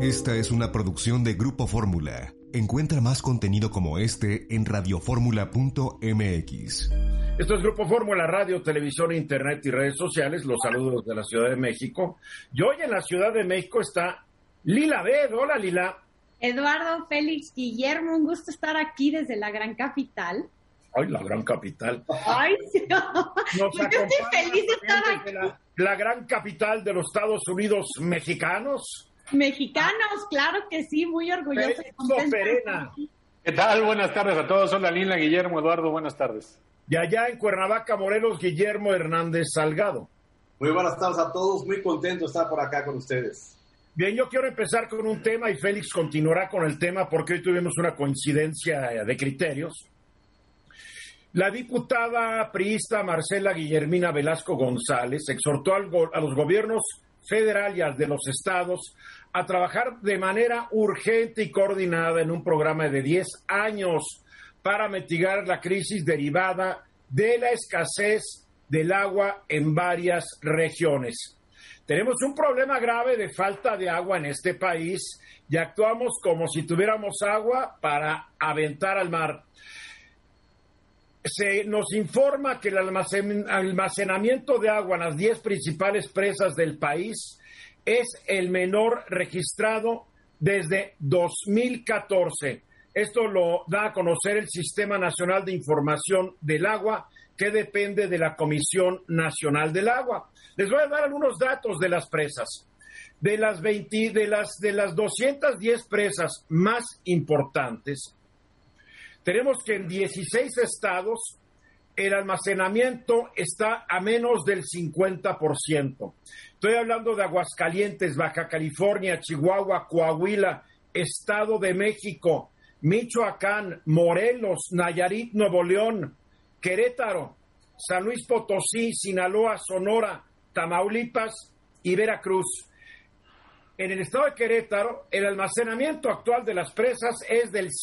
Esta es una producción de Grupo Fórmula. Encuentra más contenido como este en radioformula.mx. Esto es Grupo Fórmula, radio, televisión, internet y redes sociales. Los saludos de la Ciudad de México. Y hoy en la Ciudad de México está Lila Bed. Hola, Lila. Eduardo, Félix, Guillermo, un gusto estar aquí desde la gran capital. Ay, la gran capital. Ay, sí. Yo estoy feliz de estar aquí. La gran capital de los Estados Unidos mexicanos. Mexicanos, claro que sí, muy orgullosa. Perena. ¿Qué tal? Buenas tardes a todos. Hola, Lila, Guillermo, Eduardo, buenas tardes. Y allá en Cuernavaca, Morelos, Guillermo Hernández Salgado. Muy buenas tardes a todos, muy contento de estar por acá con ustedes. Bien, yo quiero empezar con un tema y Félix continuará con el tema porque hoy tuvimos una coincidencia de criterios. La diputada priista Marcela Guillermina Velasco González exhortó a los gobiernos federal y al de los estados a trabajar de manera urgente y coordinada en un programa de 10 años para mitigar la crisis derivada de la escasez del agua en varias regiones. Tenemos un problema grave de falta de agua en este país y actuamos como si tuviéramos agua para aventar al mar. Se nos informa que el almacenamiento de agua en las 10 principales presas del país es el menor registrado desde 2014. Esto lo da a conocer el Sistema Nacional de Información del Agua, que depende de la Comisión Nacional del Agua. Les voy a dar algunos datos de las presas. De las 210 presas más importantes, tenemos que en 16 estados el almacenamiento está a menos del 50%. Estoy hablando de Aguascalientes, Baja California, Chihuahua, Coahuila, Estado de México, Michoacán, Morelos, Nayarit, Nuevo León, Querétaro, San Luis Potosí, Sinaloa, Sonora, Tamaulipas y Veracruz. En el estado de Querétaro, el almacenamiento actual de las presas es del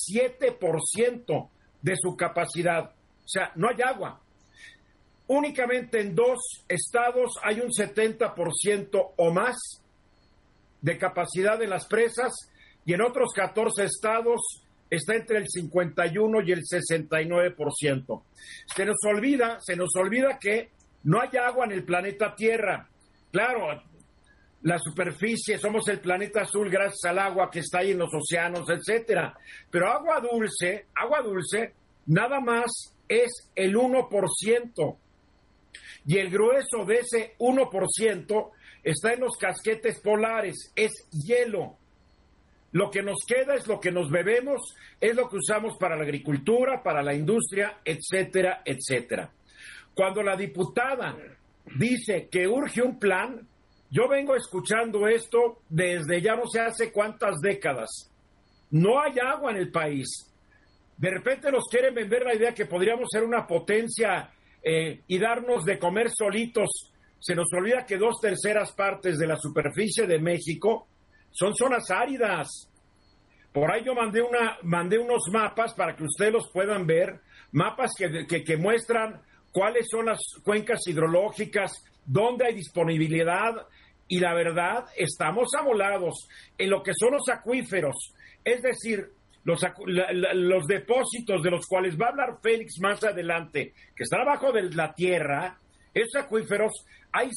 7% de su capacidad. O sea, no hay agua. Únicamente en 2 estados hay un 70% o más de capacidad de las presas y en otros 14 estados está entre el 51 y el 69%. Se nos olvida que no hay agua en el planeta Tierra. Claro, la superficie, somos el planeta azul gracias al agua que está ahí en los océanos, etcétera. Pero agua dulce, nada más es el 1%. Y el grueso de ese 1% está en los casquetes polares, es hielo. Lo que nos queda es lo que nos bebemos, es lo que usamos para la agricultura, para la industria, etcétera, etcétera. Cuando la diputada dice que urge un plan, yo vengo escuchando esto desde ya no sé hace cuántas décadas. No hay agua en el país. De repente nos quieren vender la idea que podríamos ser una potencia y darnos de comer solitos. Se nos olvida que 2/3 partes de la superficie de México son zonas áridas. Por ahí yo mandé unos mapas para que ustedes los puedan ver, mapas que muestran cuáles son las cuencas hidrológicas, dónde hay disponibilidad, y la verdad, estamos amolados en lo que son los acuíferos, es decir, los depósitos de los cuales va a hablar Félix más adelante, que están abajo de la tierra. Esos acuíferos hay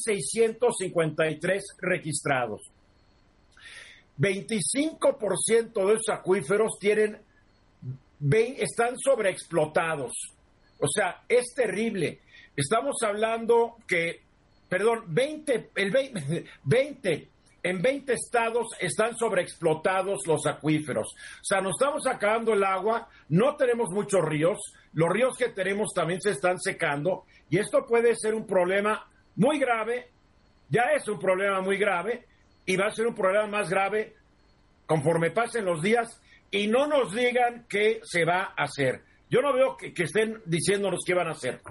653 registrados. 25% de esos acuíferos están sobreexplotados. O sea, es terrible. Estamos hablando en 20 estados están sobreexplotados los acuíferos. O sea, nos estamos acabando el agua, no tenemos muchos ríos, los ríos que tenemos también se están secando, y esto puede ser un problema muy grave, ya es un problema muy grave, y va a ser un problema más grave conforme pasen los días, y no nos digan qué se va a hacer. Yo no veo que estén diciéndonos qué van a hacer.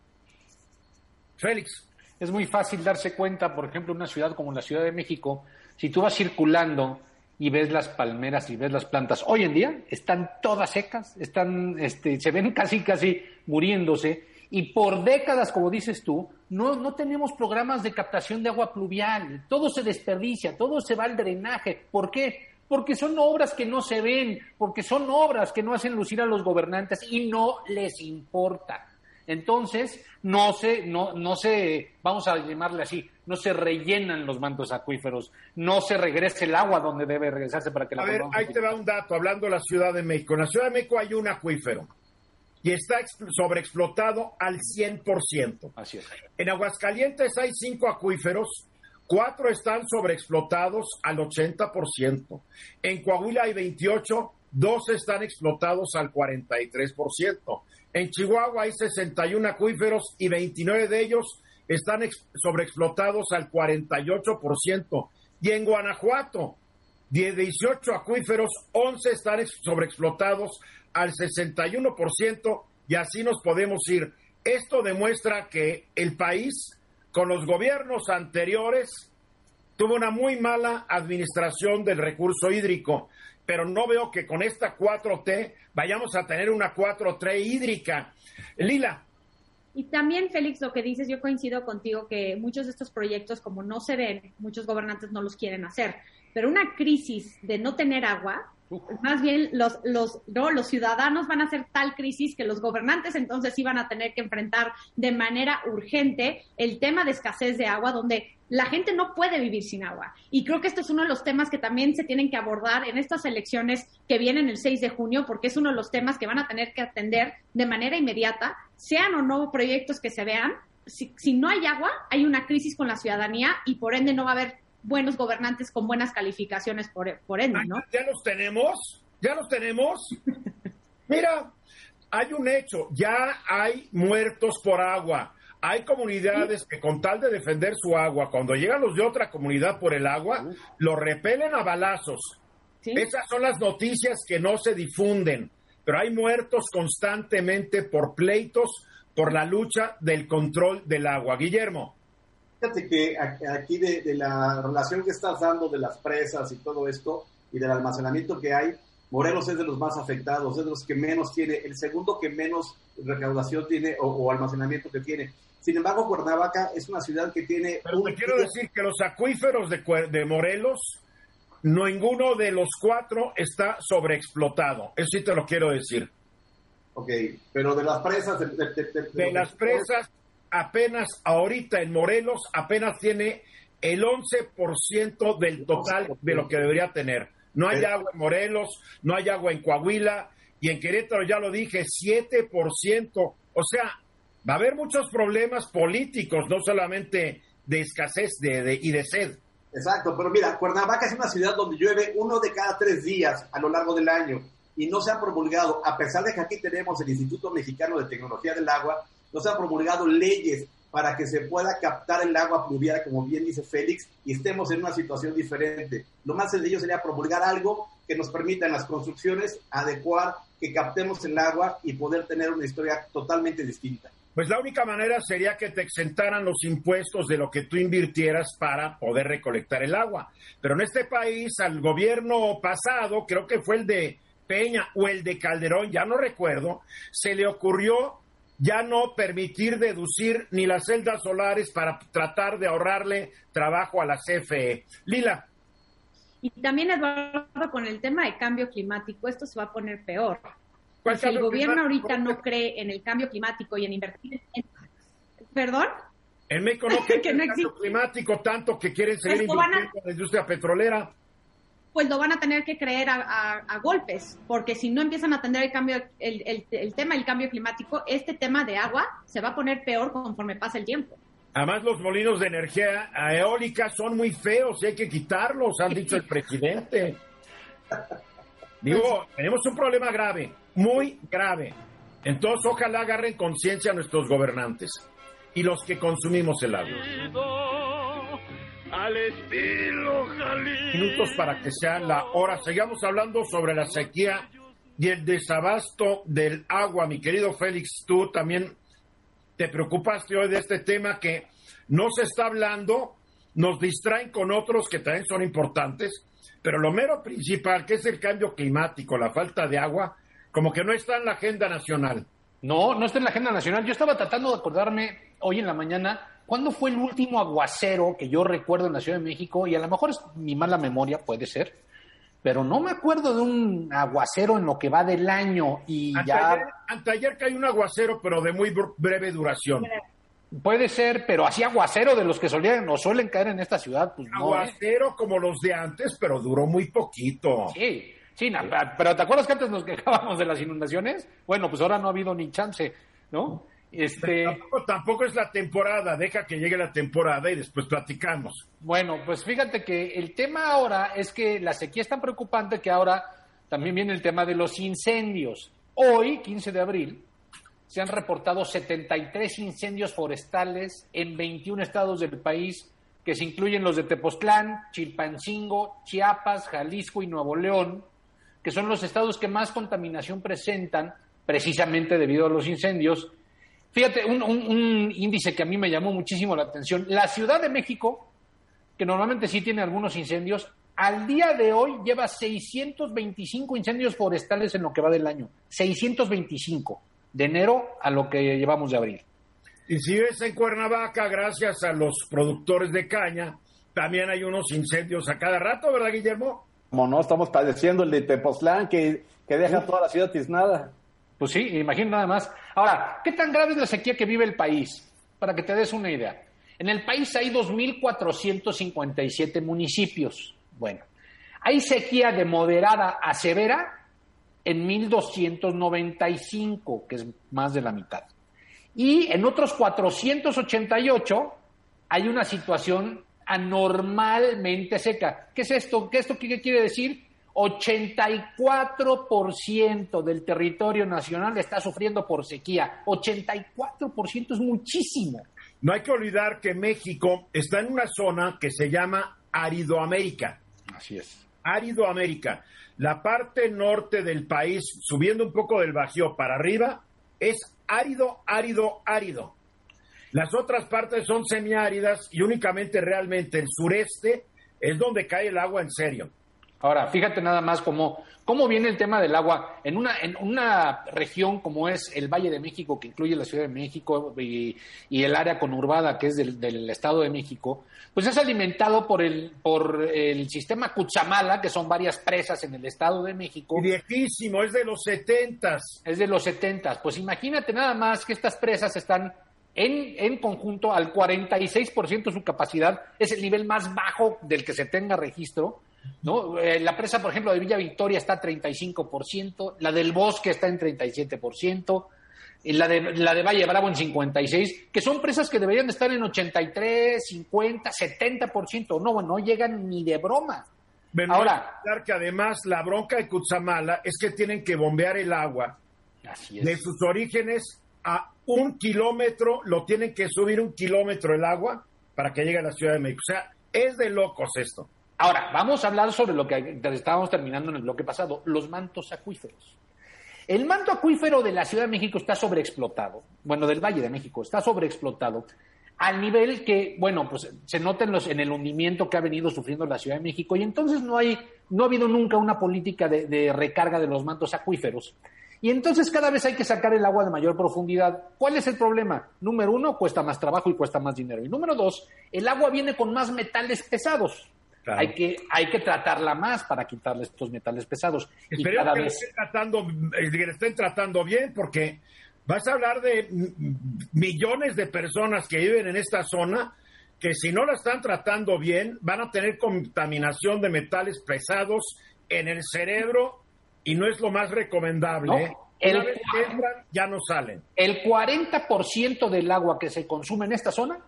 Félix. Es muy fácil darse cuenta, por ejemplo, en una ciudad como la Ciudad de México, si tú vas circulando y ves las palmeras y ves las plantas, hoy en día están todas secas, se ven casi muriéndose, y por décadas, como dices tú, no tenemos programas de captación de agua pluvial, todo se desperdicia, todo se va al drenaje. ¿Por qué? porque son obras que no se ven, porque son obras que no hacen lucir a los gobernantes y no les importa. Entonces, no se, vamos a llamarle así, no se rellenan los mantos acuíferos, no se regresa el agua donde debe regresarse para que la... A ver, ahí te va un dato, hablando de la Ciudad de México. En la Ciudad de México hay un acuífero y está sobreexplotado al 100%. Así es. En Aguascalientes hay 5 acuíferos, 4 están sobreexplotados al 80%. En Coahuila hay 28, 2 están explotados al 43%. En Chihuahua hay 61 acuíferos y 29 de ellos están sobreexplotados al 48%. Y en Guanajuato, de 18 acuíferos, 11 están sobreexplotados al 61%, y así nos podemos ir. Esto demuestra que el país, con los gobiernos anteriores, tuvo una muy mala administración del recurso hídrico, pero no veo que con esta 4T vayamos a tener una 4T hídrica. Lila. Y también, Félix, lo que dices, yo coincido contigo que muchos de estos proyectos, como no se ven, muchos gobernantes no los quieren hacer. Pero una crisis de no tener agua, más bien los ciudadanos van a hacer tal crisis que los gobernantes entonces sí van a tener que enfrentar de manera urgente el tema de escasez de agua, donde la gente no puede vivir sin agua. Y creo que esto es uno de los temas que también se tienen que abordar en estas elecciones que vienen el 6 de junio, porque es uno de los temas que van a tener que atender de manera inmediata, sean o no proyectos que se vean. Si no hay agua, hay una crisis con la ciudadanía y por ende no va a haber buenos gobernantes con buenas calificaciones por ende, ¿no? ¿Ya los tenemos? Mira, hay un hecho, ya hay muertos por agua. Hay comunidades que con tal de defender su agua, cuando llegan los de otra comunidad por el agua, lo repelen a balazos. ¿Sí? Esas son las noticias que no se difunden, pero hay muertos constantemente por pleitos, por la lucha del control del agua. Guillermo. Fíjate que aquí de la relación que estás dando de las presas y todo esto, y del almacenamiento que hay, Morelos es de los más afectados, es de los que menos tiene, el segundo que menos recaudación tiene o almacenamiento que tiene. Sin embargo, Cuernavaca es una ciudad que tiene... Pero te quiero decir que los acuíferos de Morelos, ninguno de los 4 está sobreexplotado. Eso sí te lo quiero decir. Ok, pero de las presas... De las presas, apenas ahorita en Morelos, apenas tiene el 11% del total de lo que debería tener. No hay agua en Morelos, no hay agua en Coahuila, y en Querétaro, ya lo dije, 7%. O sea, va a haber muchos problemas políticos, no solamente de escasez y de sed. Exacto, pero mira, Cuernavaca es una ciudad donde llueve 1 de cada 3 días a lo largo del año, y no se ha promulgado, a pesar de que aquí tenemos el Instituto Mexicano de Tecnología del Agua, no se han promulgado leyes para que se pueda captar el agua pluvial, como bien dice Félix, y estemos en una situación diferente. Lo más sencillo sería promulgar algo que nos permita en las construcciones adecuar, que captemos el agua y poder tener una historia totalmente distinta. Pues la única manera sería que te exentaran los impuestos de lo que tú invirtieras para poder recolectar el agua. Pero en este país, al gobierno pasado, creo que fue el de Peña o el de Calderón, ya no recuerdo, se le ocurrió ya no permitir deducir ni las celdas solares para tratar de ahorrarle trabajo a la CFE. Lila. Y también, Eduardo, con el tema de cambio climático, esto se va a poner peor. Si el gobierno ahorita no cree en el cambio climático y en invertir en... ¿Perdón? En México no cree en el cambio climático tanto que quieren seguir invirtiendo en la industria petrolera. Pues lo van a tener que creer a golpes, porque si no empiezan a atender el tema del cambio climático, este tema de agua se va a poner peor conforme pasa el tiempo. Además, los molinos de energía eólica son muy feos y hay que quitarlos, han dicho el presidente. Digo, tenemos un problema grave, muy grave. Entonces, ojalá agarren conciencia nuestros gobernantes y los que consumimos el agua. Al estilo Jalisco. Minutos para que sea la hora. Sigamos hablando sobre la sequía y el desabasto del agua. Mi querido Félix, tú también te preocupaste hoy de este tema que no se está hablando, nos distraen con otros que también son importantes, pero lo mero principal, que es el cambio climático, la falta de agua, como que no está en la agenda nacional. No está en la agenda nacional. Yo estaba tratando de acordarme hoy en la mañana cuándo fue el último aguacero que yo recuerdo en la Ciudad de México, y a lo mejor es mi mala memoria, puede ser, pero no me acuerdo de un aguacero en lo que va del año y Anteayer cayó un aguacero, pero de muy breve duración. Puede ser, pero así aguacero de los que suelen caer en esta ciudad, pues no. Aguacero como los de antes, pero duró muy poquito. Sí, pero ¿te acuerdas que antes nos quejábamos de las inundaciones? Bueno, pues ahora no ha habido ni chance, ¿no? Tampoco es la temporada, deja que llegue la temporada y después platicamos. Bueno, pues fíjate que el tema ahora es que la sequía es tan preocupante que ahora también viene el tema de los incendios. Hoy, 15 de abril, se han reportado 73 incendios forestales en 21 estados del país, que se incluyen los de Tepoztlán, Chilpancingo, Chiapas, Jalisco y Nuevo León, que son los estados que más contaminación presentan precisamente debido a los incendios. Fíjate, un índice que a mí me llamó muchísimo la atención. La Ciudad de México, que normalmente sí tiene algunos incendios, al día de hoy lleva 625 incendios forestales en lo que va del año. 625, de enero a lo que llevamos de abril. Y si ves en Cuernavaca, gracias a los productores de caña, también hay unos incendios a cada rato, ¿verdad, Guillermo? Como no, estamos padeciendo el de Tepoztlán, que deja toda la ciudad tiznada. Pues sí, imagino nada más. Ahora, ¿qué tan grave es la sequía que vive el país? Para que te des una idea. En el país hay 2.457 municipios. Bueno, hay sequía de moderada a severa en 1.295, que es más de la mitad. Y en otros 488 hay una situación anormalmente seca. ¿Qué es esto? ¿Qué quiere decir? 84% del territorio nacional está sufriendo por sequía. 84% es muchísimo. No hay que olvidar que México está en una zona que se llama Aridoamérica. Así es. Aridoamérica. La parte norte del país, subiendo un poco del Bajío para arriba, es árido. Las otras partes son semiáridas y únicamente realmente el sureste es donde cae el agua en serio. Ahora, fíjate nada más cómo viene el tema del agua. En una región como es el Valle de México, que incluye la Ciudad de México y el área conurbada, que es del Estado de México, pues es alimentado por el sistema Cutzamala, que son varias presas en el Estado de México. Y viejísimo, es de los 70s. Es de los 70s. Pues imagínate nada más que estas presas están en conjunto al 46% de su capacidad. Es el nivel más bajo del que se tenga registro, ¿no? La presa, por ejemplo, de Villa Victoria está a 35%, la del Bosque está en 37%, y la de Valle Bravo en 56%, que son presas que deberían estar en 83, 50, 70%. No llegan ni de broma. Bueno, ahora, que además la bronca de Cutzamala es que tienen que bombear el agua de sus orígenes a 1 kilómetro, lo tienen que subir 1 kilómetro el agua para que llegue a la Ciudad de México. O sea, es de locos esto. Ahora, vamos a hablar sobre lo que estábamos terminando en el bloque pasado, los mantos acuíferos. El manto acuífero de la Ciudad de México está sobreexplotado, del Valle de México, está sobreexplotado al nivel que, pues se nota en el hundimiento que ha venido sufriendo la Ciudad de México, y entonces no ha habido nunca una política de recarga de los mantos acuíferos. Y entonces cada vez hay que sacar el agua de mayor profundidad. ¿Cuál es el problema? Número 1, cuesta más trabajo y cuesta más dinero. Y número 2, el agua viene con más metales pesados. Claro. Hay que tratarla más para quitarle estos metales pesados. Esperemos que le estén tratando bien, porque vas a hablar de millones de personas que viven en esta zona que si no la están tratando bien van a tener contaminación de metales pesados en el cerebro y no es lo más recomendable. No, una vez que entran, ya no salen. El 40% del agua que se consume en esta zona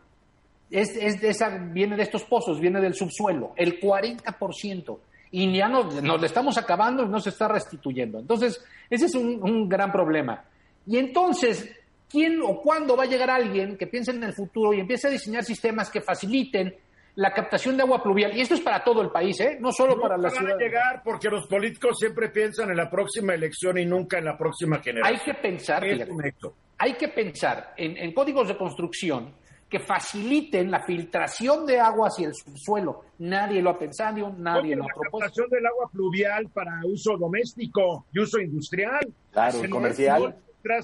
viene de estos pozos, viene del subsuelo, el 40%. Y ya nos le estamos acabando y no se está restituyendo. Entonces, ese es un gran problema. Y entonces, ¿quién o cuándo va a llegar alguien que piense en el futuro y empiece a diseñar sistemas que faciliten la captación de agua pluvial? Y esto es para todo el país, no solo para la ciudad. No van a llegar porque los políticos siempre piensan en la próxima elección y nunca en la próxima generación. Hay que pensar en códigos de construcción que faciliten la filtración de agua hacia el subsuelo. Nadie lo ha pensado, nadie lo ha propuesto. La captación del agua pluvial para uso doméstico y uso industrial. Claro, comercial.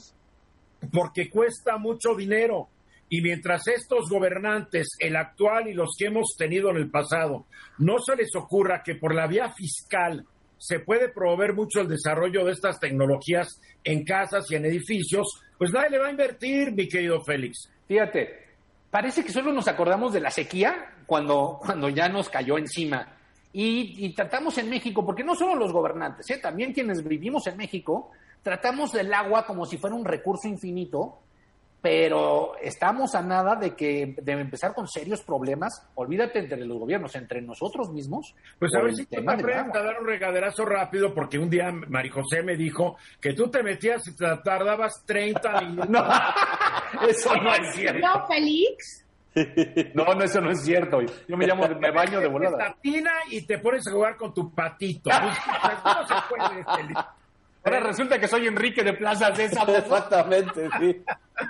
Porque cuesta mucho dinero. Y mientras estos gobernantes, el actual y los que hemos tenido en el pasado, no se les ocurra que por la vía fiscal se puede promover mucho el desarrollo de estas tecnologías en casas y en edificios, pues nadie le va a invertir, mi querido Félix. Fíjate, parece que solo nos acordamos de la sequía cuando ya nos cayó encima. Y tratamos en México, porque no solo los gobernantes, también quienes vivimos en México, tratamos del agua como si fuera un recurso infinito, pero estamos a nada de empezar con serios problemas. Olvídate entre los gobiernos, entre nosotros mismos. Pues a ver si te aprendes a dar un regaderazo rápido, porque un día María José me dijo que tú te metías y te tardabas 30 minutos. No, eso no es cierto. ¿No, Félix? No, eso no es cierto. Yo me baño de volada. Tatina y te pones a jugar con tu patito. No se puede, Félix. Ahora resulta que soy Enrique de Plaza Sésamo. Exactamente, sí.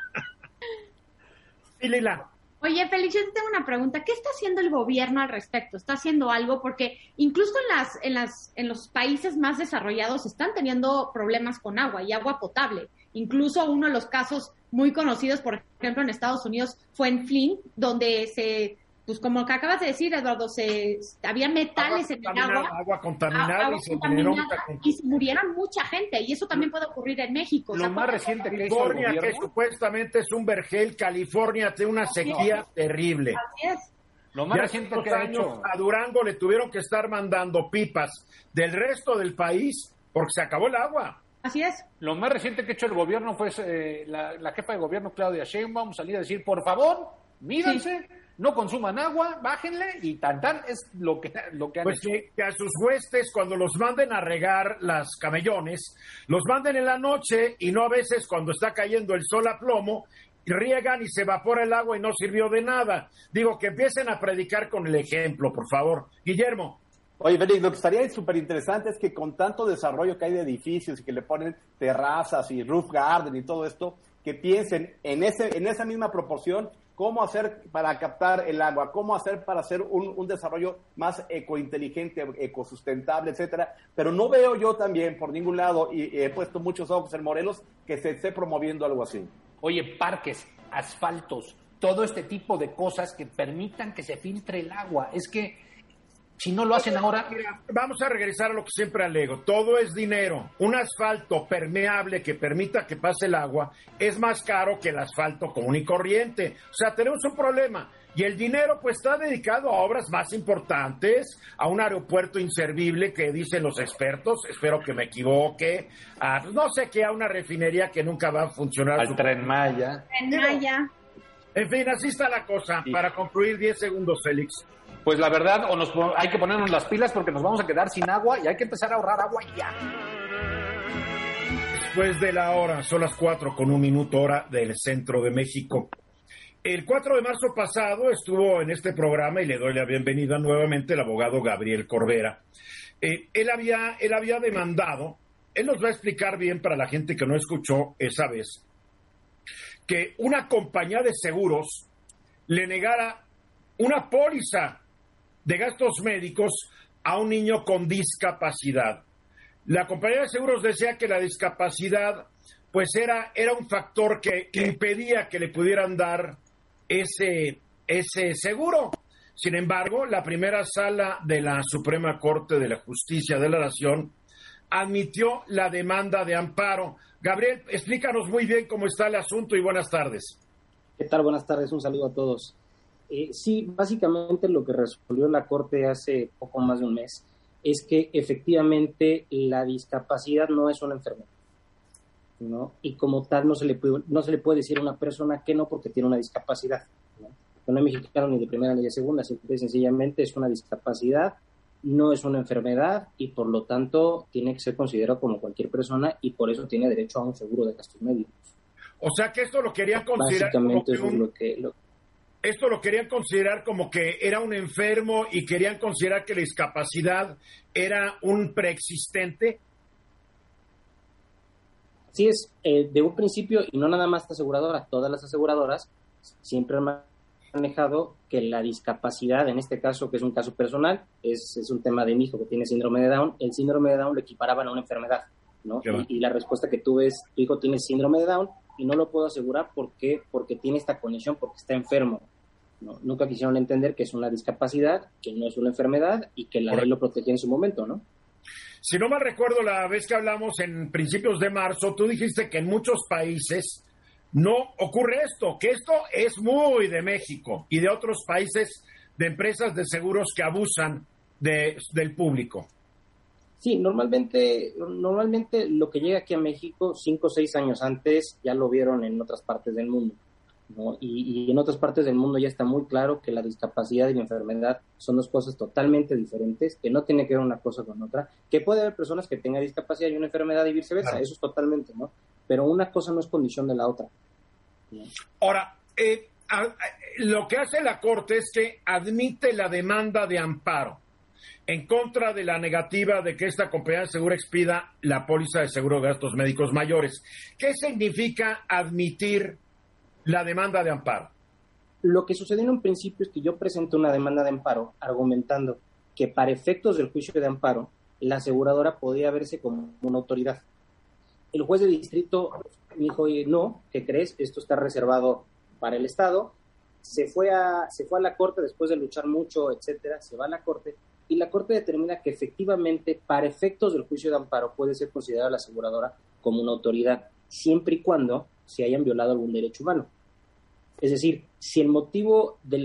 Y Lila. Oye, Félix, yo te tengo una pregunta. ¿Qué está haciendo el gobierno al respecto? ¿Está haciendo algo? Porque incluso en los países más desarrollados están teniendo problemas con agua y agua potable. Incluso uno de los casos muy conocidos, por ejemplo, en Estados Unidos fue en Flint, donde pues como que acabas de decir, Eduardo, había metales en el agua. Agua contaminada y se murieron mucha gente. Y eso también puede ocurrir en México. Lo más reciente que hizo el gobierno, que supuestamente es un vergel, California tiene una sequía terrible. Así es. Lo más reciente que ha hecho. A Durango le tuvieron que estar mandando pipas del resto del país porque se acabó el agua. Así es. Lo más reciente que ha hecho el gobierno fue la jefa de gobierno, Claudia Sheinbaum, salir a decir, por favor, mídanse, no consuman agua, bájenle, y tan es lo que han pues hecho. Que a sus huestes, cuando los manden a regar las camellones, los manden en la noche y no a veces cuando está cayendo el sol a plomo, riegan y se evapora el agua y no sirvió de nada. Digo, que empiecen a predicar con el ejemplo, por favor. Guillermo. Oye, Félix, lo que estaría súper interesante es que con tanto desarrollo que hay de edificios y que le ponen terrazas y roof garden y todo esto, que piensen en esa misma proporción cómo hacer para captar el agua, cómo hacer para hacer un desarrollo más ecointeligente, ecosustentable, etcétera. Pero no veo yo también por ningún lado, y he puesto muchos ojos en Morelos, que se esté promoviendo algo así. Oye, parques, asfaltos, todo este tipo de cosas que permitan que se filtre el agua. Es que si no lo hacen ahora... Mira, vamos a regresar a lo que siempre alego. Todo es dinero. Un asfalto permeable que permita que pase el agua es más caro que el asfalto común y corriente. O sea, tenemos un problema. Y el dinero pues está dedicado a obras más importantes, a un aeropuerto inservible que dicen los expertos, espero que me equivoque, a no sé qué, a una refinería que nunca va a funcionar. Al Tren Maya. En fin, así está la cosa. Sí. Para concluir, 10 segundos, Félix. Pues la verdad, hay que ponernos las pilas porque nos vamos a quedar sin agua y hay que empezar a ahorrar agua ya. Después de la hora, son las 4:01 hora del centro de México. El 4 de marzo pasado estuvo en este programa y le doy la bienvenida nuevamente el abogado Gabriel Corbera. Él había demandado, él nos va a explicar bien para la gente que no escuchó esa vez, que una compañía de seguros le negara una póliza de gastos médicos a un niño con discapacidad. La compañía de seguros decía que la discapacidad pues era un factor que impedía que le pudieran dar ese seguro. Sin embargo, la primera sala de la Suprema Corte de la Justicia de la Nación admitió la demanda de amparo. Gabriel, explícanos muy bien cómo está el asunto y buenas tardes. ¿Qué tal? Buenas tardes, un saludo a todos. Sí, básicamente lo que resolvió la Corte hace poco más de un mes es que efectivamente la discapacidad no es una enfermedad, ¿no? Y como tal no se le puede decir a una persona que no porque tiene una discapacidad, ¿no? No es mexicano ni de primera ni de segunda, simple y sencillamente es una discapacidad, no es una enfermedad y por lo tanto tiene que ser considerado como cualquier persona y por eso tiene derecho a un seguro de gastos médicos. O sea que esto lo querían considerar básicamente eso es lo que... Esto lo querían considerar como que era un enfermo y querían considerar que la discapacidad era un preexistente. Sí es, de un principio, y no nada más esta aseguradora, todas las aseguradoras siempre han manejado que la discapacidad, en este caso, que es un caso personal, es un tema de mi hijo que tiene síndrome de Down, el síndrome de Down lo equiparaban a una enfermedad, ¿no? Y la respuesta que tuve es, tu hijo tiene síndrome de Down, y no lo puedo asegurar porque tiene esta condición, porque está enfermo. ¿No? Nunca quisieron entender que es una discapacidad, que no es una enfermedad y que la ley lo protegía en su momento, ¿no? Si no mal recuerdo, la vez que hablamos en principios de marzo, tú dijiste que en muchos países no ocurre esto, que esto es muy de México y de otros países de empresas de seguros que abusan del público. Sí, normalmente lo que llega aquí a México 5 o 6 años antes ya lo vieron en otras partes del mundo, ¿no? Y en otras partes del mundo ya está muy claro que la discapacidad y la enfermedad son dos cosas totalmente diferentes, que no tiene que ver una cosa con otra, que puede haber personas que tengan discapacidad y una enfermedad y viceversa, claro. Eso es totalmente, ¿no? Pero una cosa no es condición de la otra, ¿no? Ahora, lo que hace la Corte es que admite la demanda de amparo en contra de la negativa de que esta compañía de seguro expida la póliza de seguro de gastos médicos mayores. ¿Qué significa admitir la demanda de amparo? Lo que sucedió en un principio es que yo presenté una demanda de amparo argumentando que para efectos del juicio de amparo, la aseguradora podía verse como una autoridad. El juez de distrito me dijo, oye, no, ¿qué crees? Esto está reservado para el Estado. Se fue a la Corte después de luchar mucho, etcétera, se va a la Corte y la Corte determina que efectivamente para efectos del juicio de amparo puede ser considerada la aseguradora como una autoridad, siempre y cuando se hayan violado algún derecho humano. Es decir, si el motivo del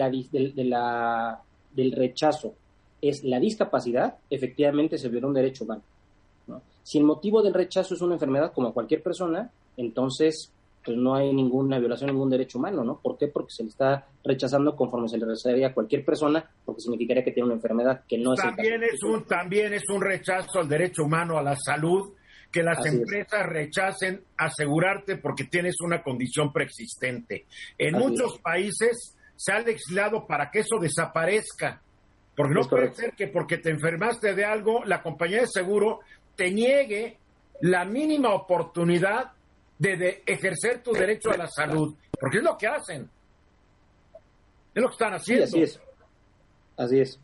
rechazo es la discapacidad, efectivamente se violó un derecho humano, ¿no? Si el motivo del rechazo es una enfermedad como cualquier persona, entonces pues no hay ninguna violación de ningún derecho humano, ¿no? ¿Por qué? Porque se le está rechazando conforme se le rechazaría a cualquier persona, porque significaría que tiene una enfermedad que no es el caso. También es un rechazo al derecho humano a la salud, que las empresas rechacen asegurarte porque tienes una condición preexistente. En muchos países se ha legislado para que eso desaparezca, porque no puede ser que porque te enfermaste de algo, la compañía de seguro te niegue la mínima oportunidad de ejercer tu derecho a la salud, porque es lo que hacen, es lo que están haciendo. Sí, así es.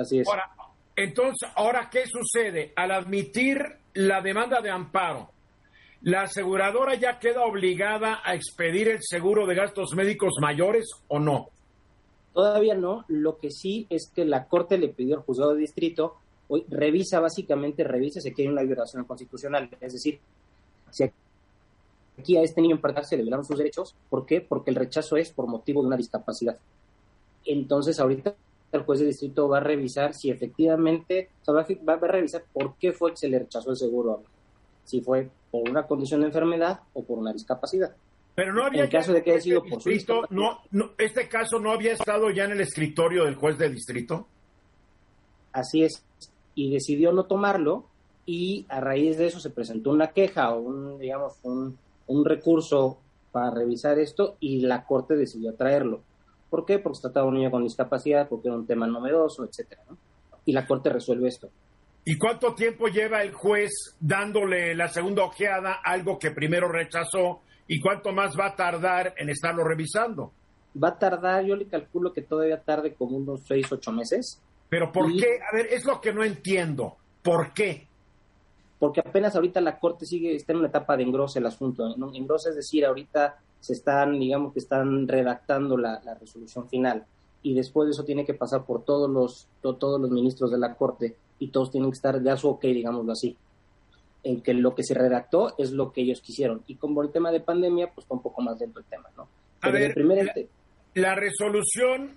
Ahora, ¿qué sucede? Al admitir la demanda de amparo, ¿la aseguradora ya queda obligada a expedir el seguro de gastos médicos mayores o no? Todavía no. Lo que sí es que la Corte le pidió al juzgado de distrito, hoy revisa si hay una violación constitucional, es decir, si aquí a este niño en particular se le violaron sus derechos. ¿Por qué? Porque el rechazo es por motivo de una discapacidad. Entonces, ahorita el juez de distrito va a revisar si efectivamente, va a revisar por qué fue que se le rechazó el seguro. Si fue por una condición de enfermedad o por una discapacidad. Pero no había... En caso de que haya sido por su discapacidad. ¿Este caso no había estado ya en el escritorio del juez de distrito? Así es. Y decidió no tomarlo, y a raíz de eso se presentó una queja o un recurso para revisar esto, y la Corte decidió traerlo. ¿Por qué? Porque se trataba de un niño con discapacidad, porque era un tema novedoso, etcétera, ¿no? Y la Corte resuelve esto. ¿Y cuánto tiempo lleva el juez dándole la segunda ojeada a algo que primero rechazó? ¿Y cuánto más va a tardar en estarlo revisando? Va a tardar, yo le calculo que todavía tarde como unos 6, 8 meses. ¿Pero por qué? A ver, es lo que no entiendo. ¿Por qué? Porque apenas ahorita la Corte está en una etapa de engrose el asunto. Engrose es decir, ahorita están redactando la resolución final, y después de eso tiene que pasar por todos los ministros de la Corte, y todos tienen que estar ya su ok, digámoslo así, en que lo que se redactó es lo que ellos quisieron, y como el tema de pandemia, pues está un poco más lento el tema, ¿no? Pero a ver, la resolución,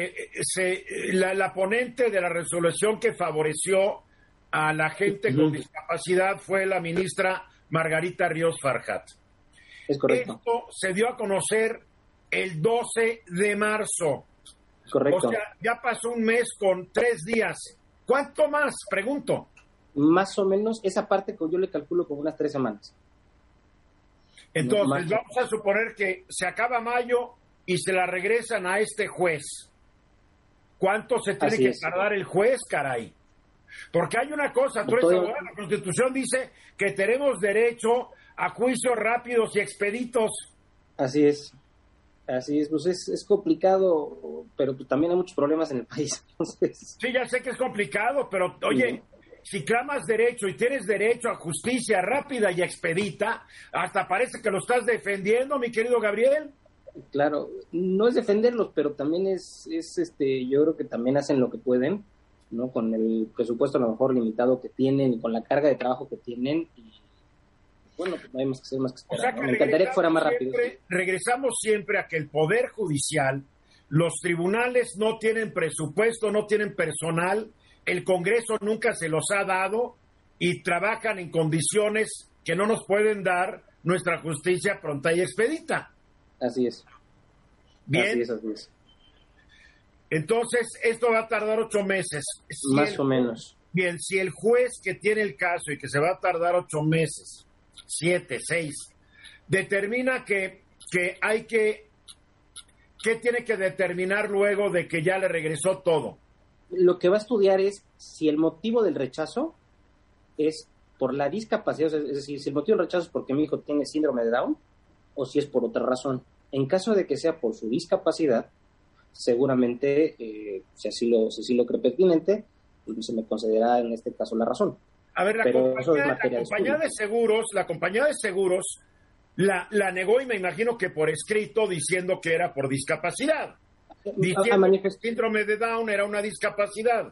la ponente de la resolución que favoreció a la gente con discapacidad fue la ministra Margarita Ríos Farjat. Es correcto. Esto se dio a conocer el 12 de marzo. Correcto. O sea, ya pasó un mes con 3 días. ¿Cuánto más? Pregunto. Más o menos, esa parte que yo le calculo como unas 3 semanas. Entonces, vamos a suponer que se acaba mayo y se la regresan a este juez. ¿Cuánto se tiene que tardar el juez, caray? Porque hay una cosa, la Constitución dice que tenemos derecho a juicios rápidos y expeditos. Así es, pues es complicado, pero también hay muchos problemas en el país. Entonces... Sí, ya sé que es complicado, pero oye, si clamas derecho y tienes derecho a justicia rápida y expedita, hasta parece que lo estás defendiendo, mi querido Gabriel. Claro, no es defenderlos, pero también es yo creo que también hacen lo que pueden ¿no? Con el presupuesto a lo mejor limitado que tienen y con la carga de trabajo que tienen. Y bueno, pues no hay más que hacer más que esperar. O sea que ¿no? Me encantaría que fuera más rápido. Regresamos siempre a que el Poder Judicial, los tribunales no tienen presupuesto, no tienen personal, el Congreso nunca se los ha dado y trabajan en condiciones que no nos pueden dar nuestra justicia pronta y expedita. Así es. Bien. Así es. Entonces, esto va a tardar 8 meses. Más o menos. Bien, si el juez que tiene el caso y que se va a tardar 8 meses, 7, 6, determina que hay que... ¿Qué tiene que determinar luego de que ya le regresó todo? Lo que va a estudiar es si el motivo del rechazo es por la discapacidad, es decir, si el motivo del rechazo es porque mi hijo tiene síndrome de Down o si es por otra razón. En caso de que sea por su discapacidad, seguramente, si así lo cree pertinente, pues se me concederá en este caso la razón. A ver, la compañía de seguros la negó y me imagino que por escrito diciendo que era por discapacidad. Diciendo que el síndrome de Down era una discapacidad.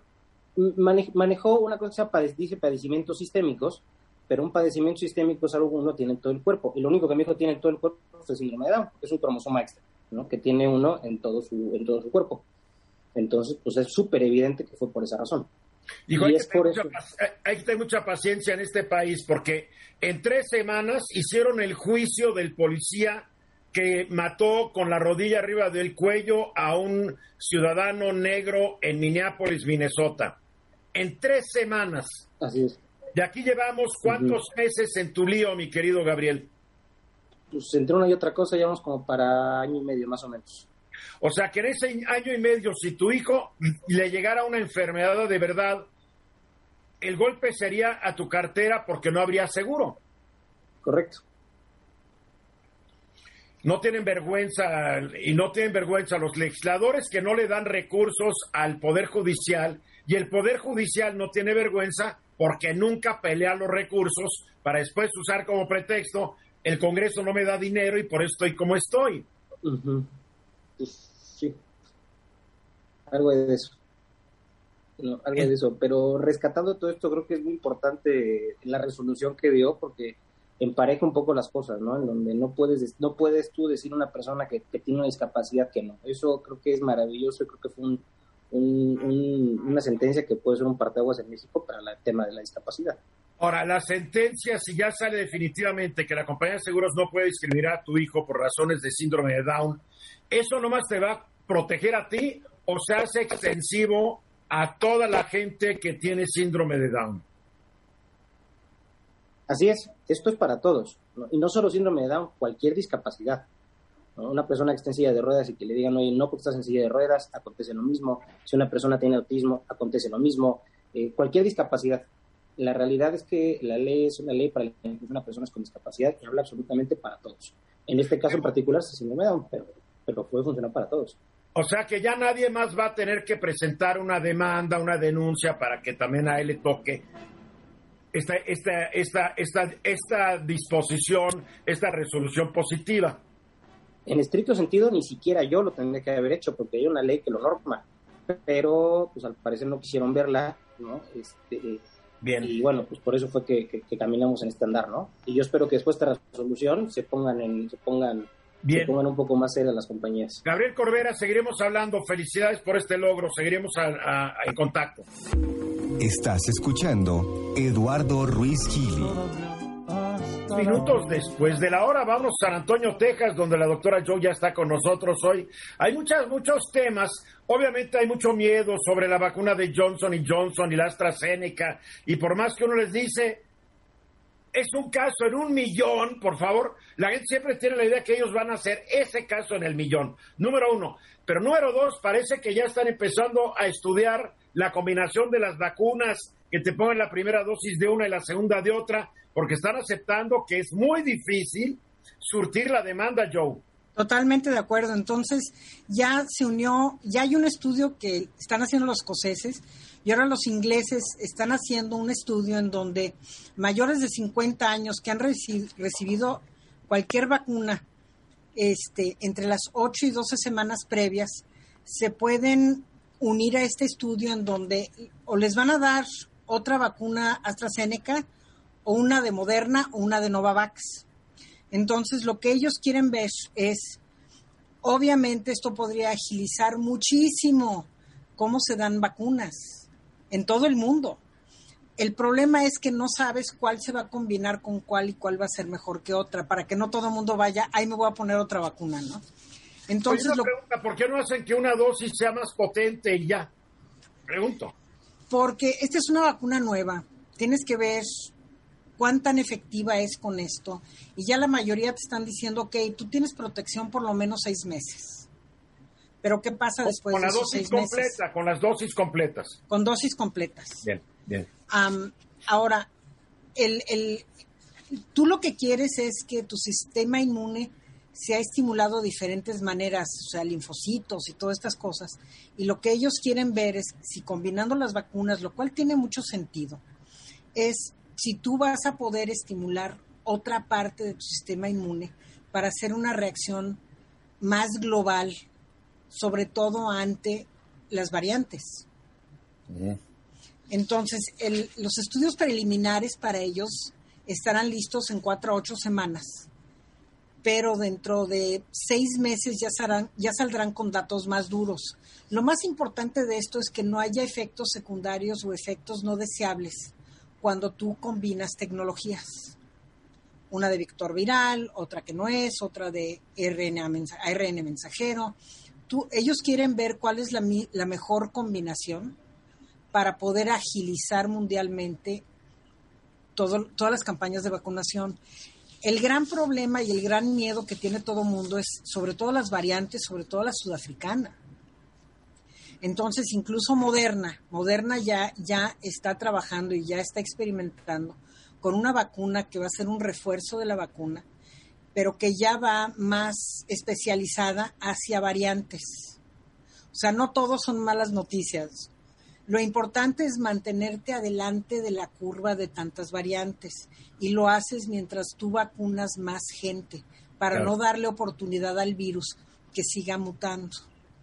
Manejó una cosa, dice padecimientos sistémicos, pero un padecimiento sistémico es algo que uno tiene en todo el cuerpo. Y lo único que mi hijo tiene en todo el cuerpo es el síndrome de Down, es un cromosoma extra, ¿no? Que tiene uno en todo su cuerpo. Entonces, pues es súper evidente que fue por esa razón. Digo, hay que tener mucha paciencia en este país porque en 3 semanas hicieron el juicio del policía que mató con la rodilla arriba del cuello a un ciudadano negro en Minneapolis, Minnesota. En 3 semanas. Así es. Y aquí llevamos ¿cuántos meses en tu lío, mi querido Gabriel? Pues entre una y otra cosa llevamos como para 1 año y medio más o menos. O sea, que en ese 1 año y medio, si tu hijo le llegara una enfermedad de verdad, el golpe sería a tu cartera porque no habría seguro. Correcto. No tienen vergüenza, y no tienen vergüenza los legisladores que no le dan recursos al Poder Judicial, y el Poder Judicial no tiene vergüenza porque nunca pelea los recursos para después usar como pretexto, el Congreso no me da dinero y por eso estoy como estoy. Uh-huh. Pues, sí, algo de eso. No, algo de eso, pero rescatando todo esto creo que es muy importante la resolución que dio porque empareja un poco las cosas, ¿no? En donde no puedes tú decir a una persona que tiene una discapacidad que no. Eso creo que es maravilloso y creo que fue una sentencia que puede ser un parteaguas en México para el tema de la discapacidad. Ahora, la sentencia, si ya sale definitivamente que la compañía de seguros no puede inscribir a tu hijo por razones de síndrome de Down, ¿eso nomás te va a proteger a ti o se hace extensivo a toda la gente que tiene síndrome de Down? Así es, esto es para todos, ¿no? Y no solo síndrome de Down, cualquier discapacidad, ¿no? Una persona que está en silla de ruedas y que le digan, oye, no porque estás en silla de ruedas, acontece lo mismo. Si una persona tiene autismo, acontece lo mismo. Cualquier discapacidad. La realidad es que la ley es una ley para la inclusión a personas con discapacidad y habla absolutamente para todos. En este caso en particular es síndrome de Down, pero puede funcionar para todos. O sea que ya nadie más va a tener que presentar una demanda, una denuncia para que también a él le toque esta disposición, esta resolución positiva. En estricto sentido, ni siquiera yo lo tendría que haber hecho, porque hay una ley que lo norma, pero pues al parecer no quisieron verla, ¿no? Bien. Y bueno, pues por eso fue que caminamos en este andar, ¿no? Y yo espero que después de esta resolución se pongan un poco más serias las compañías. Gabriel Corbera, seguiremos hablando. Felicidades por este logro. Seguiremos en contacto. Estás escuchando Eduardo Ruiz Gili. Minutos después de la hora, vamos a San Antonio, Texas, donde la doctora Jo ya está con nosotros hoy. Hay muchos temas. Obviamente hay mucho miedo sobre la vacuna de Johnson & Johnson y la AstraZeneca. Y por más que uno les dice, es un caso en 1 millón, por favor. La gente siempre tiene la idea que ellos van a hacer ese caso en el millón. Número 1. Pero número 2, parece que ya están empezando a estudiar la combinación de las vacunas, que te pongan la primera dosis de una y la segunda de otra, porque están aceptando que es muy difícil surtir la demanda, Joe. Totalmente de acuerdo. Entonces, ya hay un estudio que están haciendo los escoceses y ahora los ingleses están haciendo un estudio en donde mayores de 50 años que han recibido cualquier vacuna entre las 8 y 12 semanas previas se pueden unir a este estudio en donde o les van a dar otra vacuna AstraZeneca o una de Moderna o una de Novavax. Entonces, lo que ellos quieren ver es, obviamente, esto podría agilizar muchísimo cómo se dan vacunas en todo el mundo. El problema es que no sabes cuál se va a combinar con cuál y cuál va a ser mejor que otra, para que no todo el mundo vaya, ahí me voy a poner otra vacuna, ¿no? Entonces, pregunta, ¿por qué no hacen que una dosis sea más potente y ya? Pregunto. Porque esta es una vacuna nueva. Tienes que ver cuán tan efectiva es con esto. Y ya la mayoría te están diciendo, ok, tú tienes protección por lo menos 6 meses. Pero ¿qué pasa después con de la esos dosis 6 meses? completa, con las dosis completas. Con dosis completas. Bien. Ahora, tú lo que quieres es que tu sistema inmune se ha estimulado de diferentes maneras, o sea, linfocitos y todas estas cosas. Y lo que ellos quieren ver es si combinando las vacunas, lo cual tiene mucho sentido, es si tú vas a poder estimular otra parte de tu sistema inmune para hacer una reacción más global, sobre todo ante las variantes. Entonces, los estudios preliminares para ellos estarán listos en 4 a 8 semanas, pero dentro de 6 meses ya saldrán con datos más duros. Lo más importante de esto es que no haya efectos secundarios o efectos no deseables cuando tú combinas tecnologías. Una de vector viral, otra que no es, otra de ARN mensajero. Ellos quieren ver cuál es la mejor combinación para poder agilizar mundialmente todas las campañas de vacunación. El gran problema y el gran miedo que tiene todo el mundo es sobre todo las variantes, sobre todo la sudafricana. Entonces, incluso Moderna ya está trabajando y ya está experimentando con una vacuna que va a ser un refuerzo de la vacuna, pero que ya va más especializada hacia variantes. O sea, no todos son malas noticias. Lo importante es mantenerte adelante de la curva de tantas variantes y lo haces mientras tú vacunas más gente para no darle oportunidad al virus que siga mutando.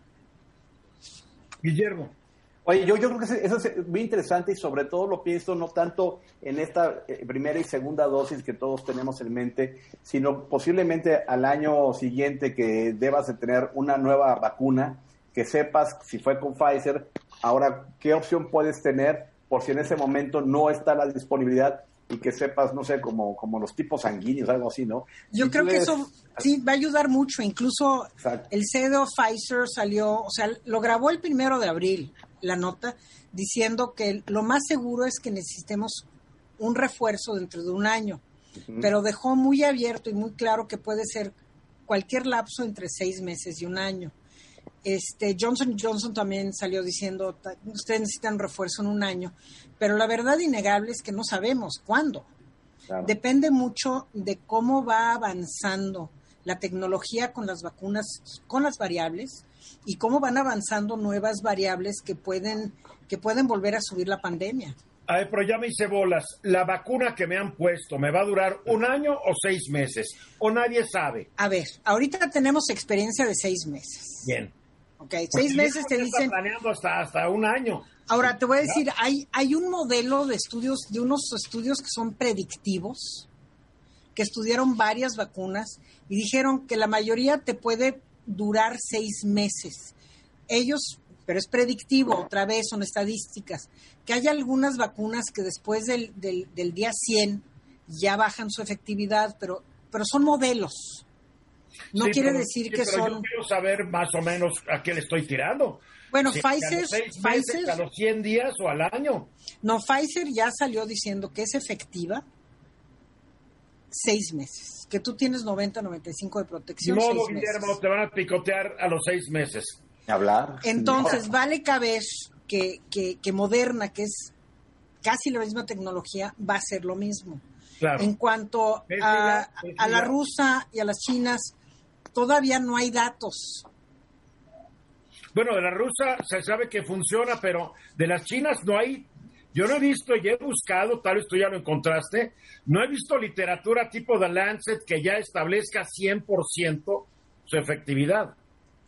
Guillermo. Oye, yo creo que eso es muy interesante y sobre todo lo pienso no tanto en esta primera y segunda dosis que todos tenemos en mente, sino posiblemente al año siguiente que debas de tener una nueva vacuna, que sepas si fue con Pfizer, ahora qué opción puedes tener por si en ese momento no está la disponibilidad y que sepas, no sé, como los tipos sanguíneos, algo así, ¿no? Yo creo que eso sí va a ayudar mucho. Incluso exacto. El CEO Pfizer salió, o sea, lo grabó el 1 de abril, la nota, diciendo que lo más seguro es que necesitemos un refuerzo dentro de un año, pero dejó muy abierto y muy claro que puede ser cualquier lapso entre 6 meses y un año. Johnson & Johnson también salió diciendo, ustedes necesitan refuerzo en un año, pero la verdad innegable es que no sabemos cuándo. Claro. Depende mucho de cómo va avanzando la tecnología con las vacunas, con las variables, y cómo van avanzando nuevas variables que pueden volver a subir la pandemia. Ay, pero ya me hice bolas. La vacuna que me han puesto, ¿me va a durar 1 año o 6 meses? ¿O nadie sabe? A ver, ahorita tenemos experiencia de 6 meses. Bien. Ok, 6 meses te dicen... Está planeando hasta 1 año. Ahora, te voy a decir, hay un modelo de estudios, de unos estudios que son predictivos, que estudiaron varias vacunas y dijeron que la mayoría te puede durar 6 meses. Pero es predictivo, otra vez son estadísticas, que hay algunas vacunas que después del día 100 ya bajan su efectividad, pero son modelos. No quiere decir que pero son... Yo quiero saber más o menos a qué le estoy tirando. Bueno, si Pfizer... ¿A los 100 días o al año? No, Pfizer ya salió diciendo que es efectiva 6 meses, que tú tienes 90-95 de protección. No, 6 Guillermo, meses. te van a picotear a los 6 meses. Hablar. Entonces, vale caber que Moderna, que es casi la misma tecnología, va a ser lo mismo. Claro. En cuanto a la rusa y a las chinas, todavía no hay datos. Bueno, de la rusa se sabe que funciona, pero de las chinas no hay. Yo no he visto, y he buscado, tal vez tú ya lo encontraste, no he visto literatura tipo The Lancet que ya establezca 100% su efectividad.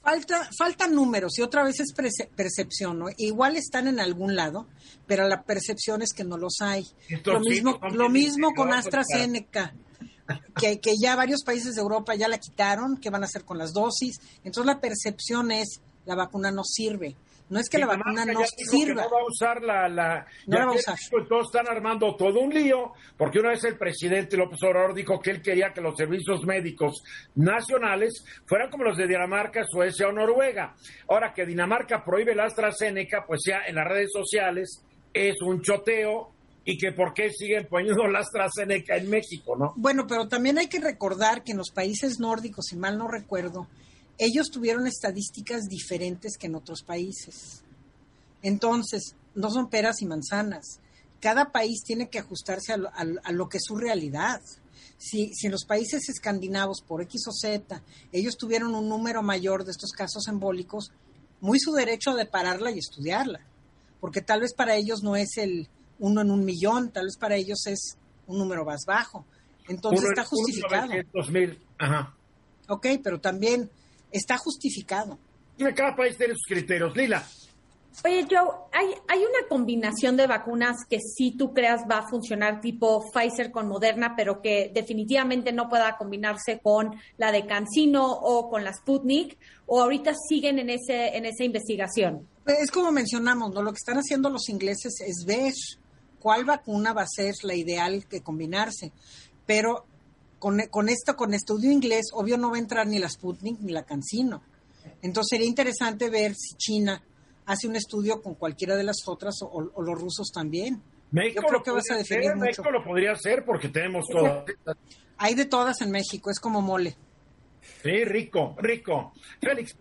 Faltan números y otra vez es percepción, ¿no? Igual están en algún lado, pero la percepción es que no los hay. Lo mismo con AstraZeneca, que ya varios países de Europa ya la quitaron, ¿qué van a hacer con las dosis? Entonces la percepción es, la vacuna no sirve. No es que la vacuna no sirva. No va a usar no la va a usar. Todos están armando todo un lío, porque una vez el presidente López Obrador dijo que él quería que los servicios médicos nacionales fueran como los de Dinamarca, Suecia o Noruega. Ahora que Dinamarca prohíbe la AstraZeneca, pues ya en las redes sociales es un choteo, y que por qué siguen poniendo la AstraZeneca en México, ¿no? Bueno, pero también hay que recordar que en los países nórdicos, si mal no recuerdo, ellos tuvieron estadísticas diferentes que en otros países. Entonces, no son peras y manzanas. Cada país tiene que ajustarse a lo que es su realidad. Si en los países escandinavos, por X o Z, ellos tuvieron un número mayor de estos casos embólicos, muy su derecho de pararla y estudiarla. Porque tal vez para ellos no es el 1 en 1,000,000, tal vez para ellos es un número más bajo. Entonces está justificado. 900,000. Ajá. Ok, pero también está justificado. Cada país tiene sus criterios. Lila. Oye, Joe, hay una combinación de vacunas que sí tú creas va a funcionar tipo Pfizer con Moderna, pero que definitivamente no pueda combinarse con la de CanSino o con la Sputnik, o ahorita siguen en esa investigación. Es como mencionamos, ¿no? Lo que están haciendo los ingleses es ver cuál vacuna va a ser la ideal que combinarse, pero con estudio inglés, obvio no va a entrar ni la Sputnik ni la CanSino. Entonces sería interesante ver si China hace un estudio con cualquiera de las otras o los rusos también. México, yo creo que vas a definir mucho. México lo podría hacer porque tenemos todas. Hay de todas en México, es como mole. Sí, rico. Félix.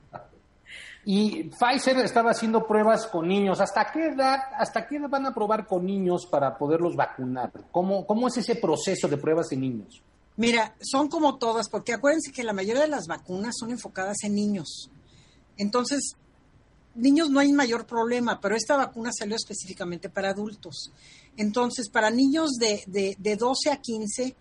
Y Pfizer estaba haciendo pruebas con niños. ¿Hasta qué edad van a probar con niños para poderlos vacunar? ¿Cómo es ese proceso de pruebas en niños? Mira, son como todas, porque acuérdense que la mayoría de las vacunas son enfocadas en niños. Entonces, niños no hay mayor problema, pero esta vacuna salió específicamente para adultos. Entonces, para niños de 12 a 15,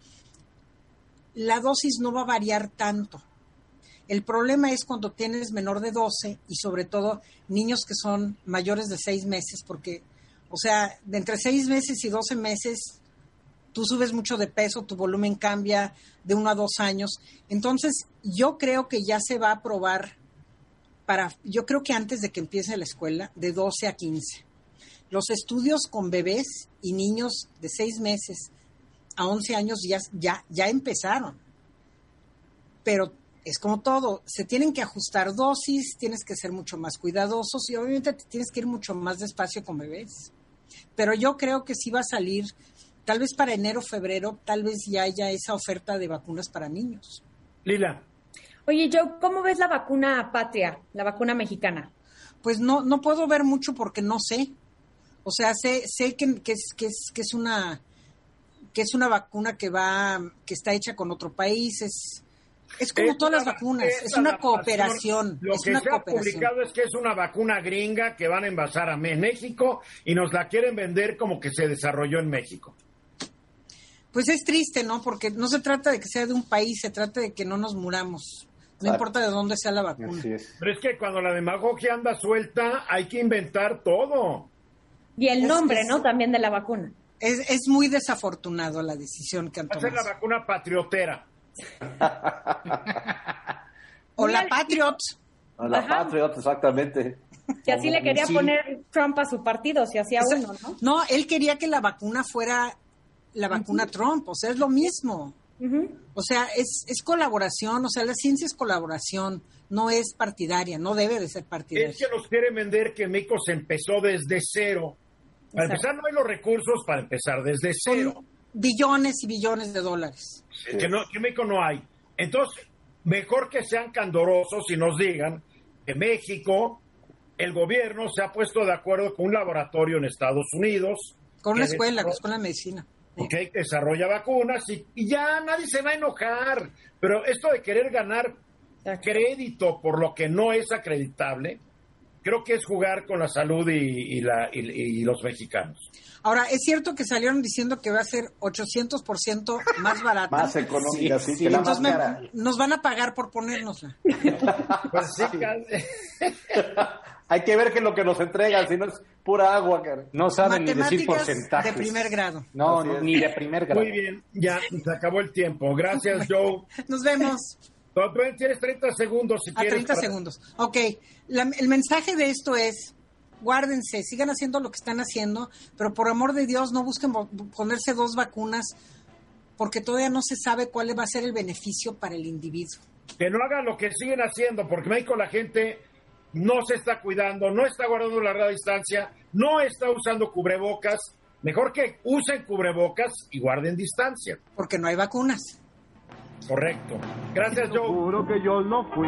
la dosis no va a variar tanto. El problema es cuando tienes menor de 12 y sobre todo niños que son mayores de 6 meses, porque, o sea, de entre 6 meses y 12 meses, tú subes mucho de peso, tu volumen cambia de 1 a 2 años. Entonces, yo creo que ya se va a probar yo creo que antes de que empiece la escuela, de 12 a 15. Los estudios con bebés y niños de 6 meses a 11 años ya empezaron. Pero es como todo, se tienen que ajustar dosis, tienes que ser mucho más cuidadosos y obviamente te tienes que ir mucho más despacio con bebés. Pero yo creo que sí va a salir, tal vez para enero, febrero, tal vez ya haya esa oferta de vacunas para niños. Lila. Oye, Joe, ¿cómo ves la vacuna patria, la vacuna mexicana? Pues no puedo ver mucho porque no sé. O sea, sé que es una vacuna que está hecha con otro país, es como todas las vacunas, es una cooperación. Lo que se ha publicado es que es una vacuna gringa que van a envasar a México y nos la quieren vender como que se desarrolló en México. Pues es triste, ¿no? Porque no se trata de que sea de un país, se trata de que no nos muramos. No importa de dónde sea la vacuna. Pero es que cuando la demagogia anda suelta, hay que inventar todo. Y el nombre, ¿no? También de la vacuna. Es muy desafortunado la decisión que han tomado. Va a ser la vacuna patriotera. O la Patriot. O la Patriot, exactamente. Que así le quería poner Trump a su partido, si hacía uno, ¿no? No, él quería que la vacuna fuera la vacuna Trump, o sea, es lo mismo. O sea, es colaboración, o sea, la ciencia es colaboración, no es partidaria, no debe de ser partidaria. Es que nos quiere vender que México se empezó desde cero. Para empezar, no hay los recursos para empezar desde cero. Son billones y billones de dólares. Que México no hay. Entonces, mejor que sean candorosos y nos digan que México, el gobierno se ha puesto de acuerdo con un laboratorio en Estados Unidos. Con una escuela, con la escuela de medicina. Que desarrolla vacunas y ya nadie se va a enojar. Pero esto de querer ganar crédito por lo que no es acreditable, creo que es jugar con la salud y los mexicanos. Ahora, es cierto que salieron diciendo que va a ser 800% más barata. Más económica, sí, sí. que la Entonces más cara. nos van a pagar por ponérnosla. Pues sí, Hay que ver qué es lo que nos entregan, si no es pura agua, cara. No saben ni decir Matemáticas porcentajes. de primer grado. No, ni de primer grado. muy bien, ya se acabó el tiempo. Gracias, Joe. Nos vemos. Tienes 30 segundos si A quieres. 30 segundos. Ok, el mensaje de esto es, guárdense, sigan haciendo lo que están haciendo, pero por amor de Dios no busquen ponerse 2 vacunas porque todavía no se sabe cuál va a ser el beneficio para el individuo. Que no hagan lo que siguen haciendo, porque en México la gente no se está cuidando, no está guardando la distancia, no está usando cubrebocas. Mejor que usen cubrebocas y guarden distancia. Porque no hay vacunas. Correcto. Gracias, Joe. Juro que yo no fui.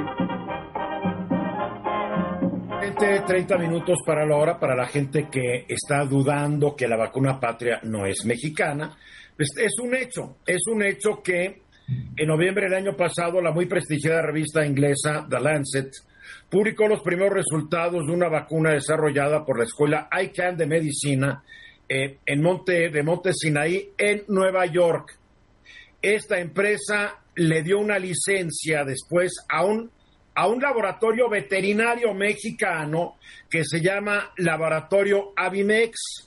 30 minutos para la hora para la gente que está dudando que la vacuna patria no es mexicana. Pues es un hecho que en noviembre del año pasado la muy prestigiada revista inglesa The Lancet publicó los primeros resultados de una vacuna desarrollada por la escuela Icahn de Medicina de Monte Sinaí en Nueva York. Esta empresa le dio una licencia después a un laboratorio veterinario mexicano que se llama Laboratorio Avimex.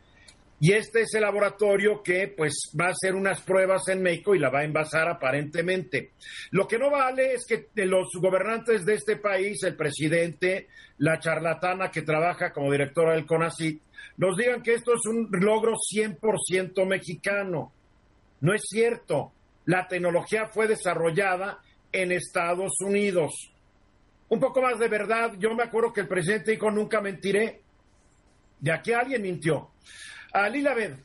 Y este es el laboratorio que pues va a hacer unas pruebas en México y la va a envasar aparentemente. Lo que no vale es que los gobernantes de este país, el presidente, la charlatana que trabaja como directora del CONACYT, nos digan que esto es un logro 100% mexicano. No es cierto. La tecnología fue desarrollada en Estados Unidos. Un poco más de verdad. Yo me acuerdo que el presidente dijo, nunca mentiré. De aquí alguien mintió. Lila Bed.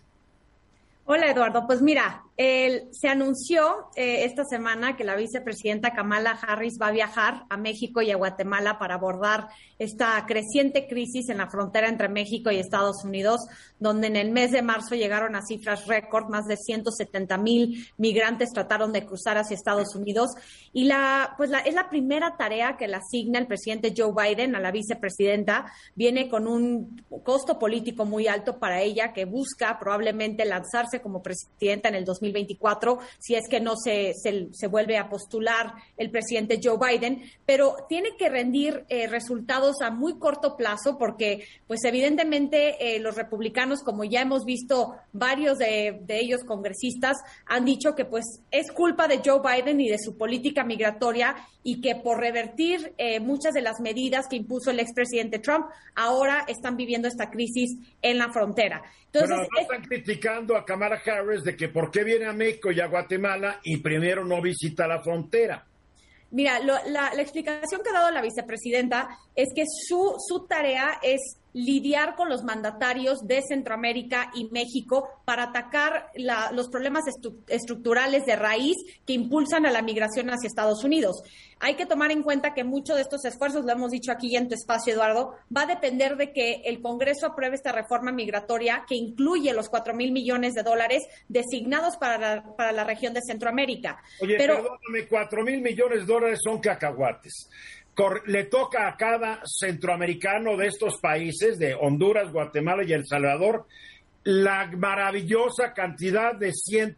Hola, Eduardo. Pues mira, se anunció esta semana que la vicepresidenta Kamala Harris va a viajar a México y a Guatemala para abordar esta creciente crisis en la frontera entre México y Estados Unidos, donde en el mes de marzo llegaron a cifras récord, más de 170,000 migrantes trataron de cruzar hacia Estados Unidos. Y es la primera tarea que le asigna el presidente Joe Biden a la vicepresidenta. Viene con un costo político muy alto para ella, que busca probablemente lanzarse como presidenta en el 2024, si es que no se vuelve a postular el presidente Joe Biden, pero tiene que rendir resultados a muy corto plazo porque, pues evidentemente, los republicanos, como ya hemos visto, varios de ellos congresistas han dicho que pues es culpa de Joe Biden y de su política migratoria y que por revertir muchas de las medidas que impuso el expresidente Trump, ahora están viviendo esta crisis en la frontera. Entonces, pero están criticando a Kamala Harris de que por qué viene a México y a Guatemala y primero no visita la frontera. Mira, la explicación que ha dado la vicepresidenta es que su tarea es lidiar con los mandatarios de Centroamérica y México para atacar los problemas estructurales de raíz que impulsan a la migración hacia Estados Unidos. Hay que tomar en cuenta que muchos de estos esfuerzos, lo hemos dicho aquí en tu espacio, Eduardo, va a depender de que el Congreso apruebe esta reforma migratoria que incluye los $4,000 millones designados para la región de Centroamérica. Oye, perdóname, $4,000 millones son cacahuates. Le toca a cada centroamericano de estos países, de Honduras, Guatemala y El Salvador, la maravillosa cantidad de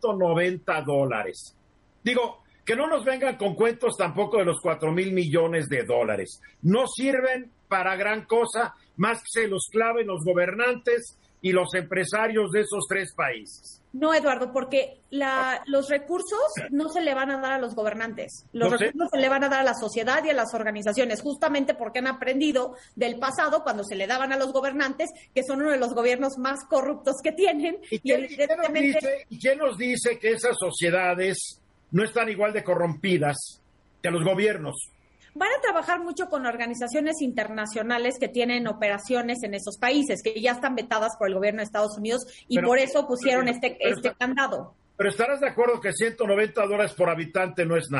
$190. Digo, que no nos vengan con cuentos tampoco de los $4,000 millones. No sirven para gran cosa, más que se los claven los gobernantes y los empresarios de esos 3 países. No, Eduardo, porque los recursos no se le van a dar a los gobernantes. Los recursos se le van a dar a la sociedad y a las organizaciones, justamente porque han aprendido del pasado cuando se le daban a los gobernantes, que son uno de los gobiernos más corruptos que tienen. ¿Y quién nos dice que esas sociedades no están igual de corrompidas que los gobiernos? Van a trabajar mucho con organizaciones internacionales que tienen operaciones en esos países, que ya están vetadas por el gobierno de Estados Unidos y por eso pusieron este candado. Pero estarás de acuerdo que $190 por habitante no es nada.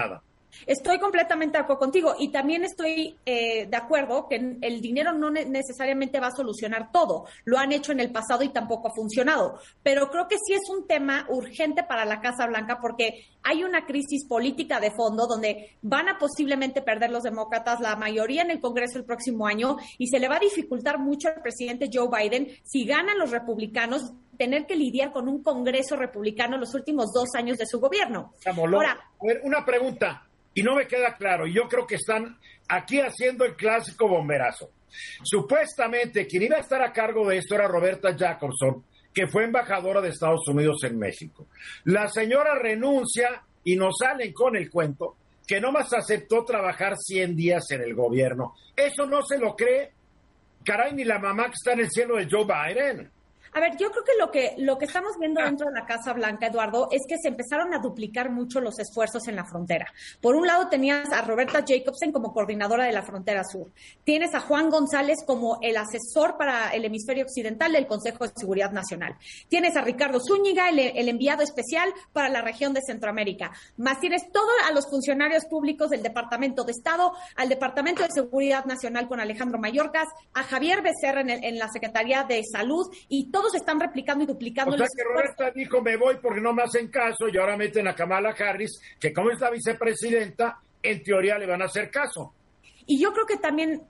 Estoy completamente de acuerdo contigo y también estoy de acuerdo que el dinero no necesariamente va a solucionar todo. Lo han hecho en el pasado y tampoco ha funcionado. Pero creo que sí es un tema urgente para la Casa Blanca porque hay una crisis política de fondo donde van a posiblemente perder los demócratas la mayoría en el Congreso el próximo año y se le va a dificultar mucho al presidente Joe Biden si ganan los republicanos tener que lidiar con un Congreso republicano los últimos 2 años de su gobierno. Ahora, a ver, una pregunta. Y no me queda claro, y yo creo que están aquí haciendo el clásico bomberazo. Supuestamente, quien iba a estar a cargo de esto era Roberta Jacobson, que fue embajadora de Estados Unidos en México. La señora renuncia y nos salen con el cuento que nomás aceptó trabajar 100 días en el gobierno. ¿Eso no se lo cree? Caray, ni la mamá que está en el cielo de Joe Biden. A ver, yo creo que lo que estamos viendo dentro de la Casa Blanca, Eduardo, es que se empezaron a duplicar mucho los esfuerzos en la frontera. Por un lado tenías a Roberta Jacobson como coordinadora de la frontera sur. Tienes a Juan González como el asesor para el hemisferio occidental del Consejo de Seguridad Nacional. Tienes a Ricardo Zúñiga, el enviado especial para la región de Centroamérica. Más tienes todos a los funcionarios públicos del Departamento de Estado, al Departamento de Seguridad Nacional con Alejandro Mayorkas, a Javier Becerra en la Secretaría de Salud y todos están replicando y duplicando. O sea que Roberta dijo, me voy porque no me hacen caso, y ahora meten a Kamala Harris, que como es la vicepresidenta, en teoría le van a hacer caso. Y yo creo que también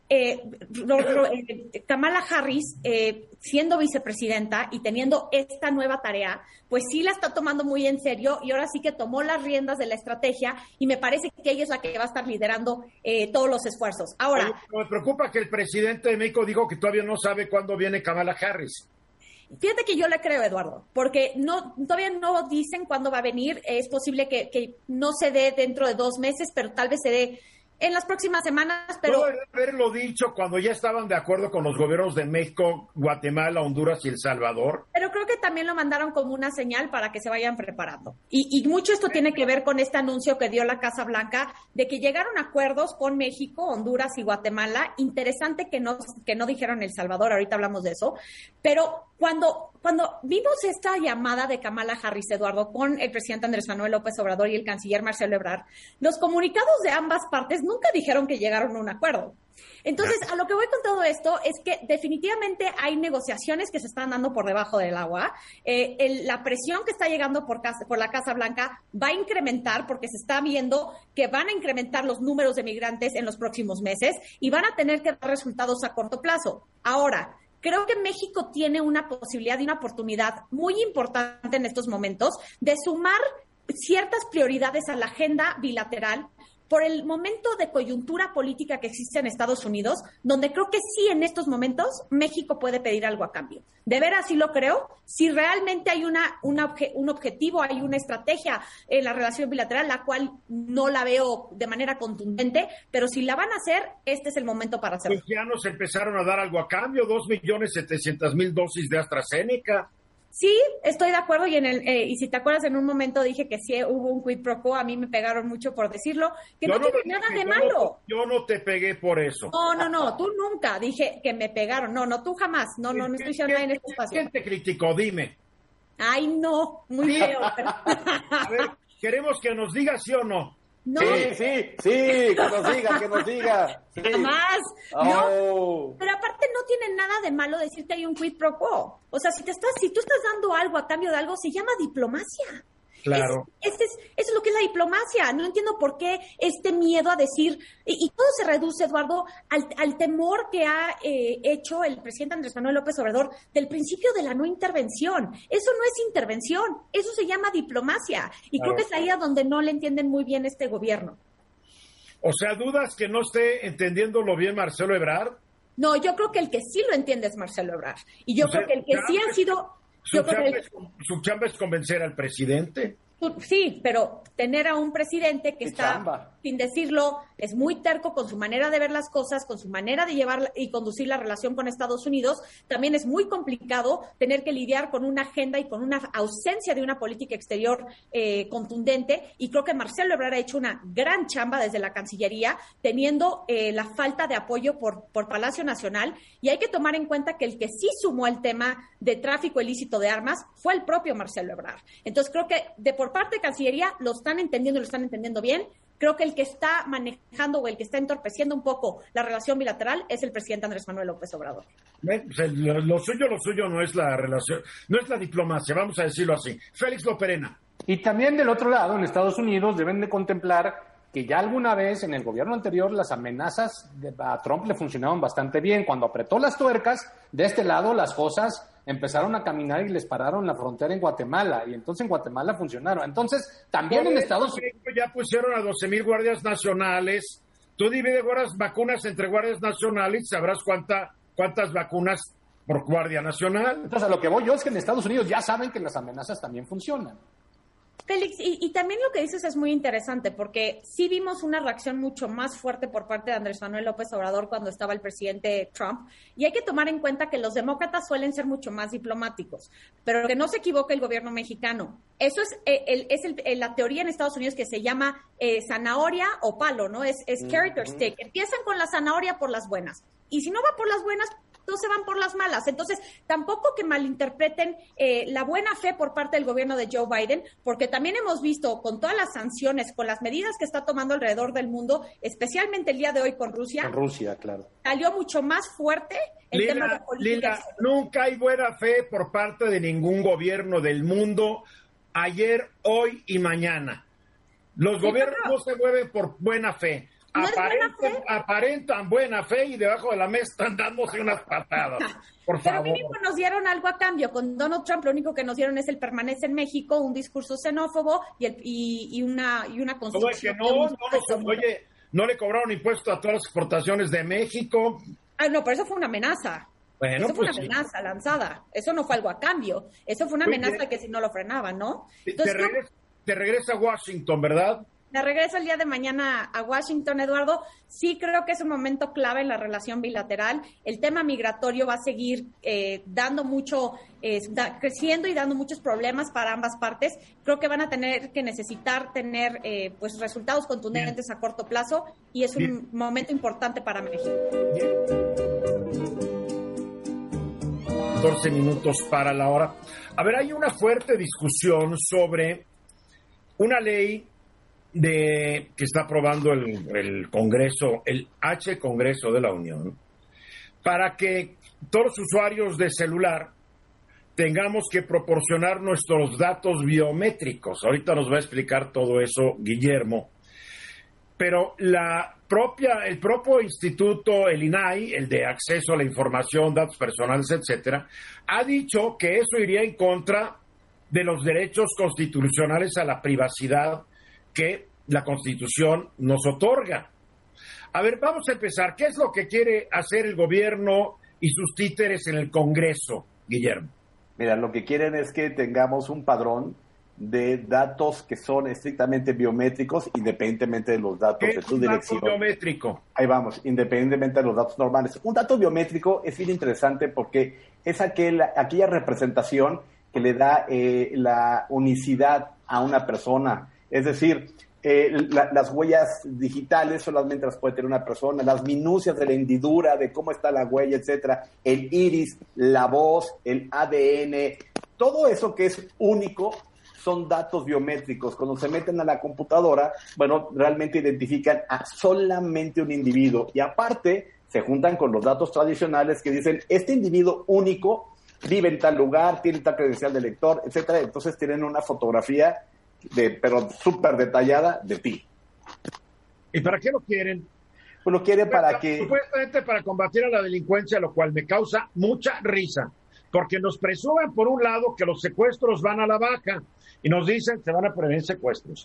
Kamala Harris, siendo vicepresidenta y teniendo esta nueva tarea, pues sí la está tomando muy en serio y ahora sí que tomó las riendas de la estrategia y me parece que ella es la que va a estar liderando todos los esfuerzos. Ahora, me preocupa que el presidente de México dijo que todavía no sabe cuándo viene Kamala Harris. Fíjate que yo le creo, Eduardo, porque todavía no dicen cuándo va a venir. Es posible que no se dé dentro de 2 meses, pero tal vez se dé en las próximas semanas. Pero debe haberlo dicho cuando ya estaban de acuerdo con los gobiernos de México, Guatemala, Honduras y El Salvador. Pero creo que también lo mandaron como una señal para que se vayan preparando. Y mucho esto tiene que ver con este anuncio que dio la Casa Blanca de que llegaron a acuerdos con México, Honduras y Guatemala. Interesante que no dijeron El Salvador, ahorita hablamos de eso. Pero cuando vimos esta llamada de Kamala Harris, Eduardo, con el presidente Andrés Manuel López Obrador y el canciller Marcelo Ebrard, los comunicados de ambas partes nunca dijeron que llegaron a un acuerdo. Entonces, a lo que voy con todo esto es que definitivamente hay negociaciones que se están dando por debajo del agua. La presión que está llegando por la Casa Blanca va a incrementar porque se está viendo que van a incrementar los números de migrantes en los próximos meses y van a tener que dar resultados a corto plazo. Ahora, creo que México tiene una posibilidad y una oportunidad muy importante en estos momentos de sumar ciertas prioridades a la agenda bilateral por el momento de coyuntura política que existe en Estados Unidos, donde creo que sí en estos momentos México puede pedir algo a cambio. De veras sí lo creo. Si realmente hay un objetivo, hay una estrategia en la relación bilateral, la cual no la veo de manera contundente, pero si la van a hacer, este es el momento para hacerlo. Pues ya nos empezaron a dar algo a cambio, 2.700.000 dosis de AstraZeneca. Sí, estoy de acuerdo y si te acuerdas en un momento dije que sí hubo un quid pro quo, a mí me pegaron mucho por decirlo, que no tiene nada de malo. Yo no te pegué por eso. No, tú nunca, dije que me pegaron, no, tú jamás, no estoy diciendo nada en este espacio. ¿Quién te criticó? Dime. Ay, no, muy feo. A ver, queremos que nos diga sí o no. No. Sí, que nos diga. Sí. Jamás. Oh. No. Pero aparte no tiene nada de malo decir que hay un quid pro quo. O sea, si tú estás dando algo a cambio de algo, se llama diplomacia. Claro. Eso es lo que es la diplomacia. No entiendo por qué este miedo a decir, y todo se reduce, Eduardo, al temor que ha hecho el presidente Andrés Manuel López Obrador del principio de la no intervención. Eso no es intervención, eso se llama diplomacia. Y claro, creo que es ahí a donde no le entienden muy bien este gobierno. O sea, ¿dudas que no esté entendiéndolo bien Marcelo Ebrard? No, yo creo que el que sí lo entiende es Marcelo Ebrard. Y yo creo que el que sí ha sido... ¿Su chamba es convencer al presidente? Sí, pero tener a un presidente que está, sin decirlo, es muy terco con su manera de ver las cosas, con su manera de llevar y conducir la relación con Estados Unidos, también es muy complicado tener que lidiar con una agenda y con una ausencia de una política exterior contundente, y creo que Marcelo Ebrard ha hecho una gran chamba desde la Cancillería, teniendo la falta de apoyo por Palacio Nacional, y hay que tomar en cuenta que el que sí sumó el tema de tráfico ilícito de armas fue el propio Marcelo Ebrard. Entonces creo que por parte de Cancillería lo están entendiendo y lo están entendiendo bien. Creo que el que está manejando o el que está entorpeciendo un poco la relación bilateral es el presidente Andrés Manuel López Obrador. Lo suyo no es la relación, no es la diplomacia, vamos a decirlo así. Félix Loperena. Y también del otro lado, en Estados Unidos, deben de contemplar que ya alguna vez en el gobierno anterior las amenazas a Trump le funcionaron bastante bien. Cuando apretó las tuercas, de este lado las cosas empezaron a caminar y les pararon la frontera en Guatemala, y entonces en Guatemala funcionaron. Entonces, también en Estados Unidos... Ya pusieron a 12,000 guardias nacionales. Tú divides vacunas entre guardias nacionales y sabrás cuántas vacunas por guardia nacional. Entonces, a lo que voy yo es que en Estados Unidos ya saben que las amenazas también funcionan. Félix, y también lo que dices es muy interesante, porque sí vimos una reacción mucho más fuerte por parte de Andrés Manuel López Obrador cuando estaba el presidente Trump, y hay que tomar en cuenta que los demócratas suelen ser mucho más diplomáticos, pero que no se equivoque el gobierno mexicano. Eso es la teoría en Estados Unidos que se llama zanahoria o palo, ¿no? Es carrot or stick. Empiezan con la zanahoria por las buenas, y si no va por las buenas, se van por las malas. Entonces, tampoco que malinterpreten la buena fe por parte del gobierno de Joe Biden, porque también hemos visto con todas las sanciones, con las medidas que está tomando alrededor del mundo, especialmente el día de hoy con Rusia. Con Rusia, claro. Salió mucho más fuerte el tema de política. Lila, nunca hay buena fe por parte de ningún gobierno del mundo, ayer, hoy y mañana. Los gobiernos no se mueven por buena fe. ¿No aparentan buena fe y debajo de la mesa están dándose unas patadas. Por favor. Pero mínimo nos dieron algo a cambio. Con Donald Trump lo único que nos dieron es el permanece en México, un discurso xenófobo y una constitución. Oye, no le cobraron impuestos a todas las exportaciones de México. No, pero eso fue una amenaza. Bueno, eso fue una amenaza lanzada. Eso no fue algo a cambio. Eso fue una amenaza que si no lo frenaban, ¿no? Entonces, te regresa a Washington, ¿verdad? De regreso el día de mañana a Washington, Eduardo. Sí creo que es un momento clave en la relación bilateral. El tema migratorio va a seguir creciendo y dando muchos problemas para ambas partes. Creo que van a necesitar tener resultados contundentes a corto plazo, y es un momento importante para México. 14 minutos para la hora. A ver, hay una fuerte discusión sobre una ley que está aprobando el Congreso, el Congreso de la Unión, para que todos los usuarios de celular tengamos que proporcionar nuestros datos biométricos. Ahorita nos va a explicar todo eso Guillermo. Pero el propio instituto, el INAI, el de acceso a la información, datos personales, etcétera, ha dicho que eso iría en contra de los derechos constitucionales a la privacidad que la Constitución nos otorga. A ver, vamos a empezar. ¿Qué es lo que quiere hacer el gobierno y sus títeres en el Congreso, Guillermo? Mira, lo que quieren es que tengamos un padrón de datos que son estrictamente biométricos, independientemente de los datos de tu dirección. ¿Qué es un dato biométrico? Ahí vamos, independientemente de los datos normales. Un dato biométrico es bien interesante porque es aquella representación que le da la unicidad a una persona. Es decir, las huellas digitales solamente las puede tener una persona, las minucias de la hendidura, de cómo está la huella, etcétera, el iris, la voz, el ADN, todo eso que es único son datos biométricos. Cuando se meten a la computadora, bueno, realmente identifican a solamente un individuo, y aparte se juntan con los datos tradicionales que dicen, este individuo único vive en tal lugar, tiene tal credencial de lector, etcétera. Entonces tienen una fotografía pero súper detallada de ti. ¿Y para qué lo quieren? Pues lo quieren supuestamente para combatir a la delincuencia, lo cual me causa mucha risa, porque nos presumen por un lado que los secuestros van a la baja y nos dicen se van a prevenir secuestros.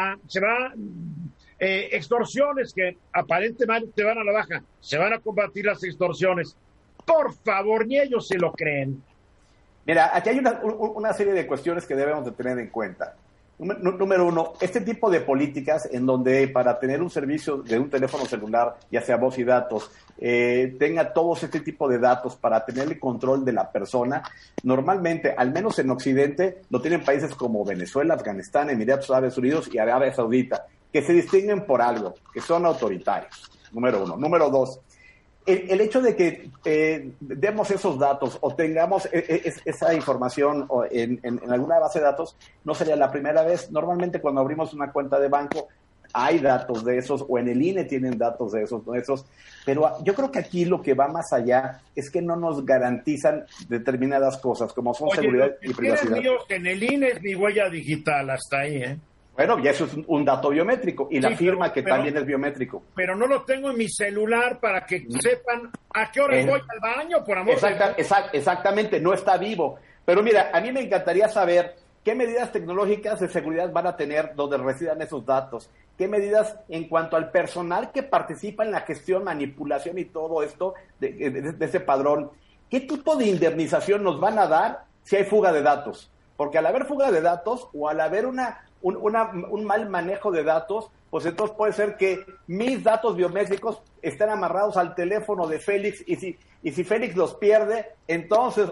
Extorsiones que aparentemente van a la baja, se van a combatir las extorsiones. Por favor, ni ellos se lo creen. Mira, aquí hay una serie de cuestiones que debemos de tener en cuenta. Número uno, este tipo de políticas en donde para tener un servicio de un teléfono celular, ya sea voz y datos, tenga todos este tipo de datos para tener el control de la persona, normalmente, al menos en Occidente, lo tienen países como Venezuela, Afganistán, Emiratos Árabes Unidos y Arabia Saudita, que se distinguen por algo, que son autoritarios, número uno. Número dos, el hecho de que demos esos datos o tengamos esa información en alguna base de datos no sería la primera vez. Normalmente cuando abrimos una cuenta de banco hay datos de esos, o en el INE tienen datos de esos, pero yo creo que aquí lo que va más allá es que no nos garantizan determinadas cosas, como son seguridad y privacidad. Míos, en el INE es mi huella digital, hasta ahí, ¿eh? Bueno, ya eso es un dato biométrico, y la firma que también es biométrico. Pero no lo tengo en mi celular para que sepan a qué hora voy al baño, por amor de Dios. Exactamente, no está vivo. Pero mira, a mí me encantaría saber qué medidas tecnológicas de seguridad van a tener donde residan esos datos, qué medidas en cuanto al personal que participa en la gestión, manipulación y todo esto de ese padrón, qué tipo de indemnización nos van a dar si hay fuga de datos. Porque al haber fuga de datos o al haber un mal manejo de datos, pues entonces puede ser que mis datos biométricos estén amarrados al teléfono de Félix y si Félix los pierde, entonces,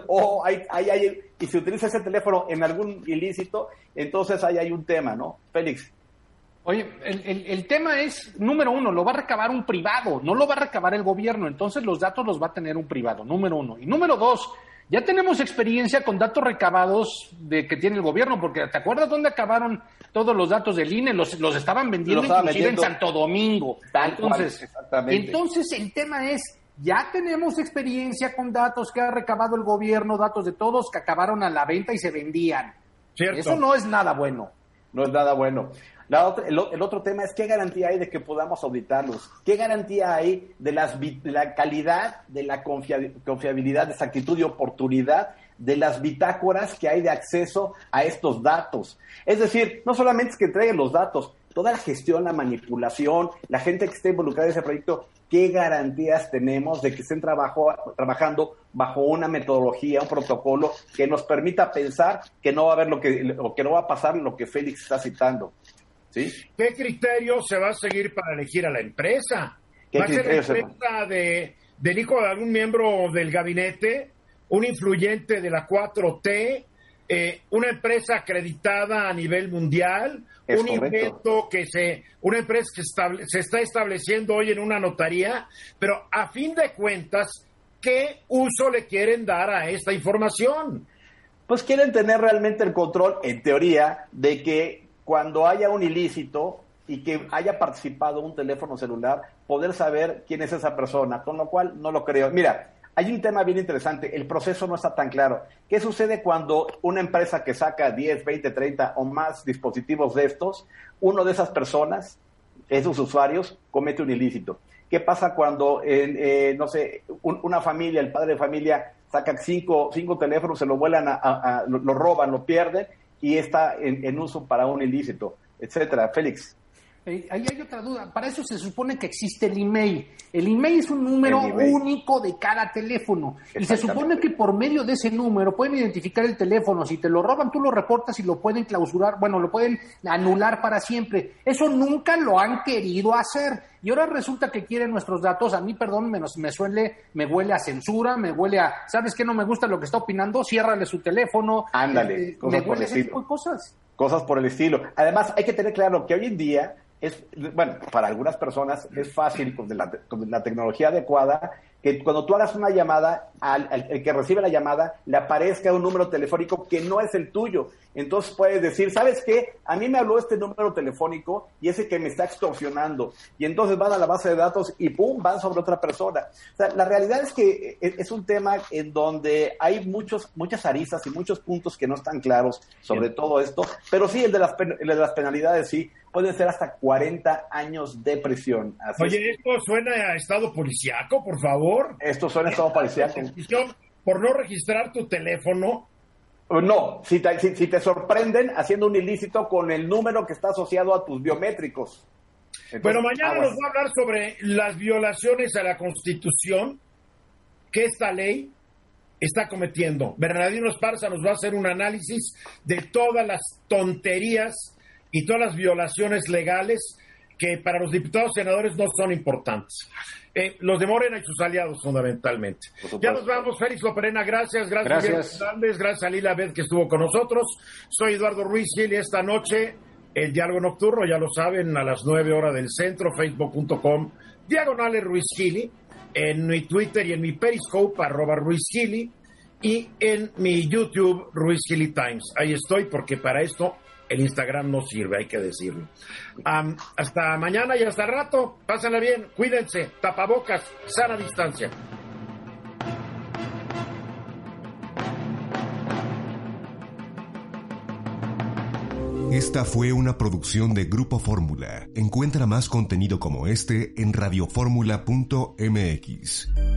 y si utiliza ese teléfono en algún ilícito, entonces ahí hay un tema, ¿no? Félix. Oye, el tema es, número uno, lo va a recabar un privado, no lo va a recabar el gobierno, entonces los datos los va a tener un privado, número uno. Y número dos, ya tenemos experiencia con datos recabados que tiene el gobierno, porque ¿te acuerdas dónde acabaron todos los datos del INE? Los estaban vendiendo inclusive en Santo Domingo. Entonces el tema es, ya tenemos experiencia con datos que ha recabado el gobierno, datos de todos que acabaron a la venta y se vendían. ¿Cierto? Eso no es nada bueno. No es nada bueno. El otro tema es qué garantía hay de que podamos auditarlos, qué garantía hay de la calidad, de la confiabilidad, de exactitud y oportunidad de las bitácoras que hay de acceso a estos datos. Es decir, no solamente es que entreguen los datos, toda la gestión, la manipulación, la gente que esté involucrada en ese proyecto, ¿qué garantías tenemos de que estén trabajando bajo una metodología, un protocolo que nos permita pensar que no va a haber que no va a pasar lo que Félix está citando? ¿Sí? ¿Qué criterio se va a seguir para elegir a la empresa? ¿Va a ser la empresa del hijo de algún miembro del gabinete, un influyente de la 4T, una empresa acreditada a nivel mundial, una empresa que se está estableciendo hoy en una notaría? Pero a fin de cuentas, ¿qué uso le quieren dar a esta información? Pues quieren tener realmente el control, en teoría, de que cuando haya un ilícito y que haya participado un teléfono celular, poder saber quién es esa persona, con lo cual no lo creo. Mira, hay un tema bien interesante, el proceso no está tan claro. ¿Qué sucede cuando una empresa que saca 10, 20, 30 o más dispositivos de estos, uno de esas personas, esos usuarios, comete un ilícito? ¿Qué pasa cuando, una familia, el padre de familia, saca cinco teléfonos, se lo vuelan, lo roban, lo pierden, y está en uso para un ilícito, etcétera? Félix. Ahí hay otra duda. Para eso se supone que existe el email. El email es un número único de cada teléfono. Y se supone que por medio de ese número pueden identificar el teléfono. Si te lo roban, tú lo reportas y lo pueden clausurar. Bueno, lo pueden anular para siempre. Eso nunca lo han querido hacer. Y ahora resulta que quieren nuestros datos. A mí, perdón, me huele a censura, me huele a, ¿sabes qué? No me gusta lo que está opinando, ciérrale su teléfono. Ándale, me huele ese tipo de cosas. Cosas por el estilo. Además, hay que tener claro que hoy en día para algunas personas es fácil con la tecnología adecuada que cuando tú hagas una llamada, el que recibe la llamada le aparezca un número telefónico que no es el tuyo. Entonces puedes decir, ¿sabes qué? A mí me habló este número telefónico y ese que me está extorsionando. Y entonces van a la base de datos y ¡pum!, van sobre otra persona. O sea, la realidad es que es un tema en donde hay muchas aristas y muchos puntos que no están claros sobre todo esto. Pero sí, el de las penalidades sí, pueden ser hasta 40 años de prisión. Así Oye, esto suena a estado policíaco, por favor. Esto suena a estado policíaco. Por no registrar tu teléfono. No, si te sorprenden haciendo un ilícito con el número que está asociado a tus biométricos. Entonces, pero mañana nos va a hablar sobre las violaciones a la Constitución que esta ley está cometiendo. Bernardino Esparza nos va a hacer un análisis de todas las tonterías y todas las violaciones legales que para los diputados y senadores no son importantes. Los de Morena y sus aliados, fundamentalmente. Ya nos vamos, Félix Loperena, gracias gracias a Lila Beth que estuvo con nosotros. Soy Eduardo Ruiz Gil y esta noche el Diálogo Nocturno, ya lo saben, a las 9 horas del centro, facebook.com/Ruiz-Gili, en mi Twitter y en mi Periscope, @Ruiz-Gili, y en mi YouTube, Ruiz Gili Times. Ahí estoy, porque para esto el Instagram no sirve, hay que decirlo. Hasta mañana y hasta rato. Pásenla bien, cuídense, tapabocas, sana distancia. Esta fue una producción de Grupo Fórmula. Encuentra más contenido como este en radioformula.mx.